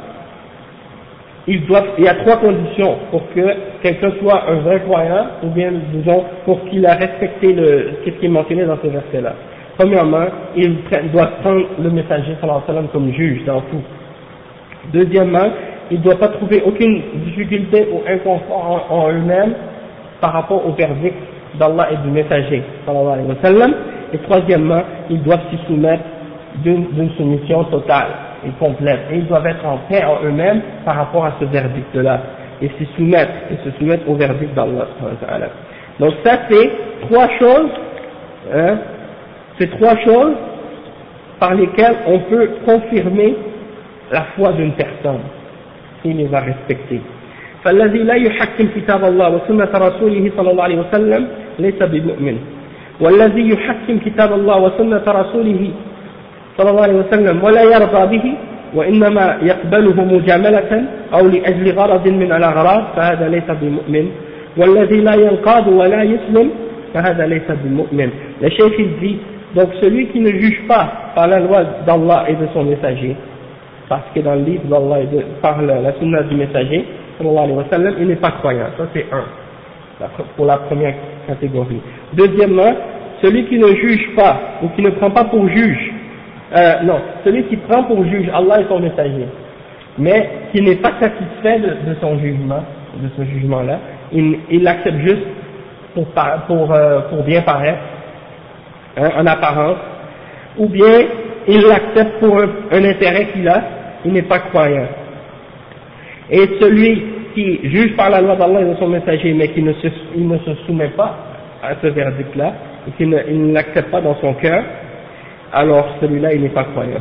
il y a trois conditions pour que quelqu'un soit un vrai croyant, ou bien disons pour qu'il a respecté ce qui est mentionné dans ce verset là. Premièrement, il doit prendre le messager sallallahu alayhi wa sallam comme juge dans tout. Deuxièmement, il ne doit pas trouver aucune difficulté ou inconfort en eux-mêmes par rapport au verdict d'Allah et du messager sallallahu alayhi wa sallam. Et troisièmement, ils doivent s'y soumettre d'une soumission totale et complète. Et ils doivent être en paix en eux-mêmes par rapport à ce verdict-là. Et se soumettre au verdict d'Allah. Donc ça c'est trois choses, hein, c'est trois choses par lesquelles on peut confirmer la foi d'une personne, s'il les a respectées. فالذي لا يحكم كتاب الله وسنة رسوله صلى الله عليه وسلم ليس بمؤمن. والذي يحكم كتاب الله وسنة رسوله صلى الله عليه وسلم ولا يرضى به وإنما يقبله مجاملة أو لأجل غرض من الأغراض فهذا ليس بمؤمن. والذي لا ينقاد ولا يسلم فهذا ليس بمؤمن. Le cheikh il dit donc celui qui ne juge pas par la loi d'Allah et de son messager, parce que dans le livre d'Allah et par la sunna du messager sallallahu alayhi wa sallam, il n'est pas croyant. Ça c'est un, pour la première catégorie. Deuxièmement, celui qui ne juge pas ou qui ne prend pas pour juge, celui qui prend pour juge Allah et son messager, mais qui n'est pas satisfait de son jugement, de ce jugement-là, il l'accepte juste pour bien paraître, hein, en apparence, ou bien il l'accepte pour un intérêt qu'il a, il n'est pas croyant. Et celui qui juge par la loi d'Allah et de son messager, mais qui ne se soumet pas à ce verdict-là, et qu'il ne l'accepte pas dans son cœur, alors celui-là il n'est pas croyant.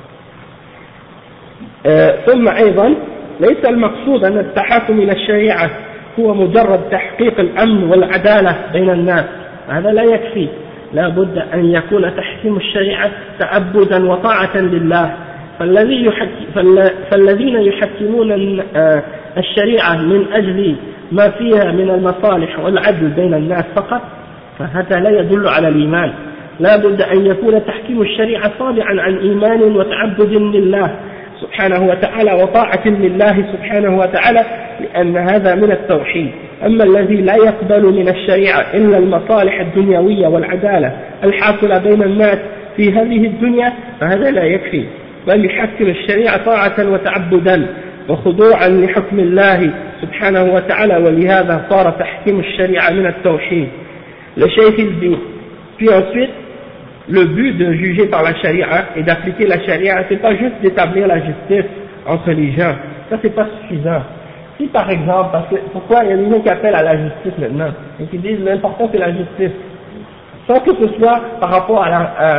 ثم أيضا ليس المقصود أن التحاكم إلى الشريعة هو مجرد تحقيق الأمن والعدالة بين الناس. هذا لا يكفي، لا بد أن يكون تحكيم الشريعة تعبدا وطاعة لله. فالذين يحكمون الشريعة من أجل ما فيها من المصالح والعدل بين الناس فقط فهذا لا يدل على الإيمان. لا بد أن يكون تحكيم الشريعة صادعا عن إيمان وتعبد لله سبحانه وتعالى وطاعة لله سبحانه وتعالى، لأن هذا من التوحيد. أما الذي لا يقبل من الشريعة إلا المصالح الدنيوية والعدالة الحاصلة بين الناس في هذه الدنيا فهذا لا يكفي، بل يحكم الشريعة طاعة وتعبدا وخضوعا لحكم الله سبحانه وتعالى، ولهذا صار تحكيم الشريعة من التوحيد. Le cheikh il dit, puis ensuite, le but de juger par la charia et d'appliquer la charia, c'est pas juste d'établir la justice entre les gens, ça c'est pas suffisant. Si par exemple, parce que pourquoi il y a des gens qui appellent à la justice maintenant, et qui disent l'important c'est la justice, sans que ce soit par rapport à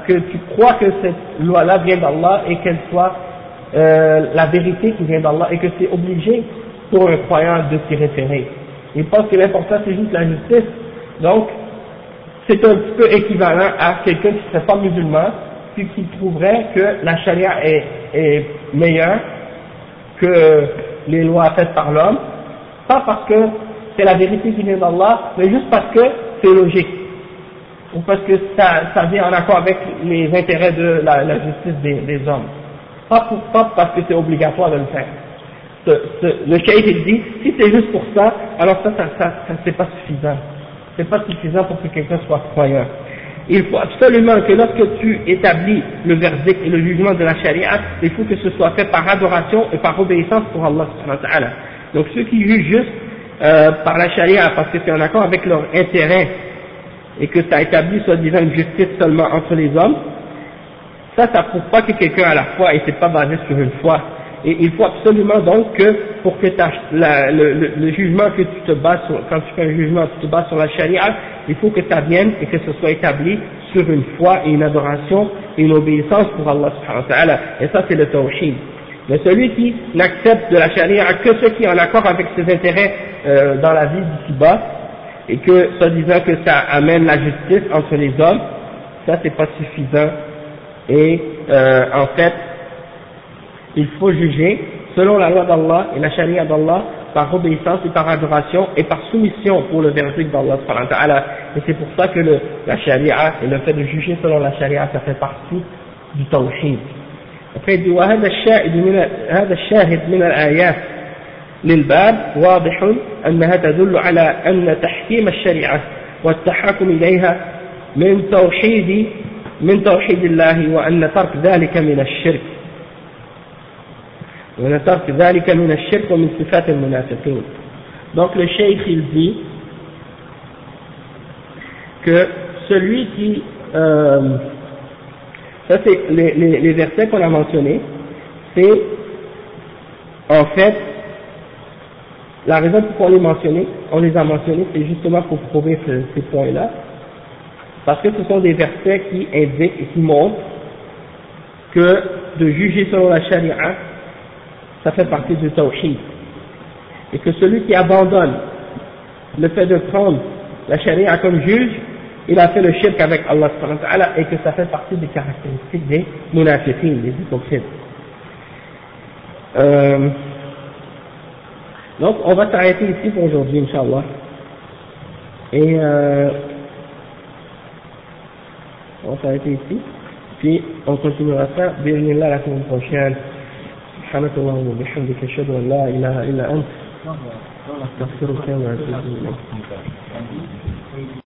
que tu crois que cette loi-là vient d'Allah et qu'elle soit la vérité qui vient d'Allah et que c'est obligé pour un croyant de s'y référer. Il pense que l'important c'est juste la justice, donc c'est un petit peu équivalent à quelqu'un qui ne serait pas musulman, puis qui trouverait que la charia est meilleure que les lois faites par l'homme, pas parce que c'est la vérité qui vient d'Allah, mais juste parce que c'est logique, ou parce que ça vient en accord avec les intérêts de la justice des hommes, pas parce que c'est obligatoire de le faire. Le cheikh il dit, si c'est juste pour ça, alors ça c'est pas suffisant. C'est pas suffisant pour que quelqu'un soit croyant. Il faut absolument que lorsque tu établis le verdict et le jugement de la charia, il faut que ce soit fait par adoration et par obéissance pour Allah subhanahu wa ta'ala. Donc ceux qui jugent juste par la charia parce que c'est en accord avec leur intérêt et que ça établit soi-disant une justice seulement entre les hommes, ça prouve pas que quelqu'un a la foi et c'est pas basé sur une foi. Et il faut absolument donc que pour que le jugement que tu te bases sur, quand tu fais un jugement, tu te bases sur la charia, il faut que ça vienne et que ce soit établi sur une foi et une adoration et une obéissance pour Allah subhanahu wa ta'ala. Et ça c'est le tawhid. Mais celui qui n'accepte de la charia que ce qui est en accord avec ses intérêts dans la vie d'ici-bas, et que, soi-disant que ça amène la justice entre les hommes, ça c'est pas suffisant. Et en fait, il faut juger selon la loi d'Allah et la charia d'Allah par obéissance et par adoration et par soumission pour le verdict d'Allah subhanahu wa ta'ala. Et c'est pour ça que la charia et le fait de juger selon la charia, ça fait partie du tawhid. Après il dit وهذا الشاهد من الآيات للباب واضح أنها تدل على أن تحكيم الشريعة والتحاكم إليها من توحيد الله وأن ترك ذلك من الشرك ومن صفات المنافقين. Donc le cheikh il dit que celui qui ça c'est les versets qu'on a mentionnés, c'est en fait la raison pour on les a mentionnés, c'est justement pour prouver ces points-là, parce que ce sont des versets qui indiquent et qui montrent que de juger selon la charia, ça fait partie du tawhid, et que celui qui abandonne le fait de prendre la charia comme juge, il a fait le shirk avec Allah subhanahu wa ta'ala, et que ça fait partie des caractéristiques des munafiqin, des hypocrites. Donc on va s'arrêter ici pour aujourd'hui, Inch'Allah, et on va s'arrêter ici, puis on continuera ça bi'idhnillah la semaine prochaine. سبحانك اللهم وبحمدك أشهد أن لا إله إلا أنت أستغفرك وأتوب إليك.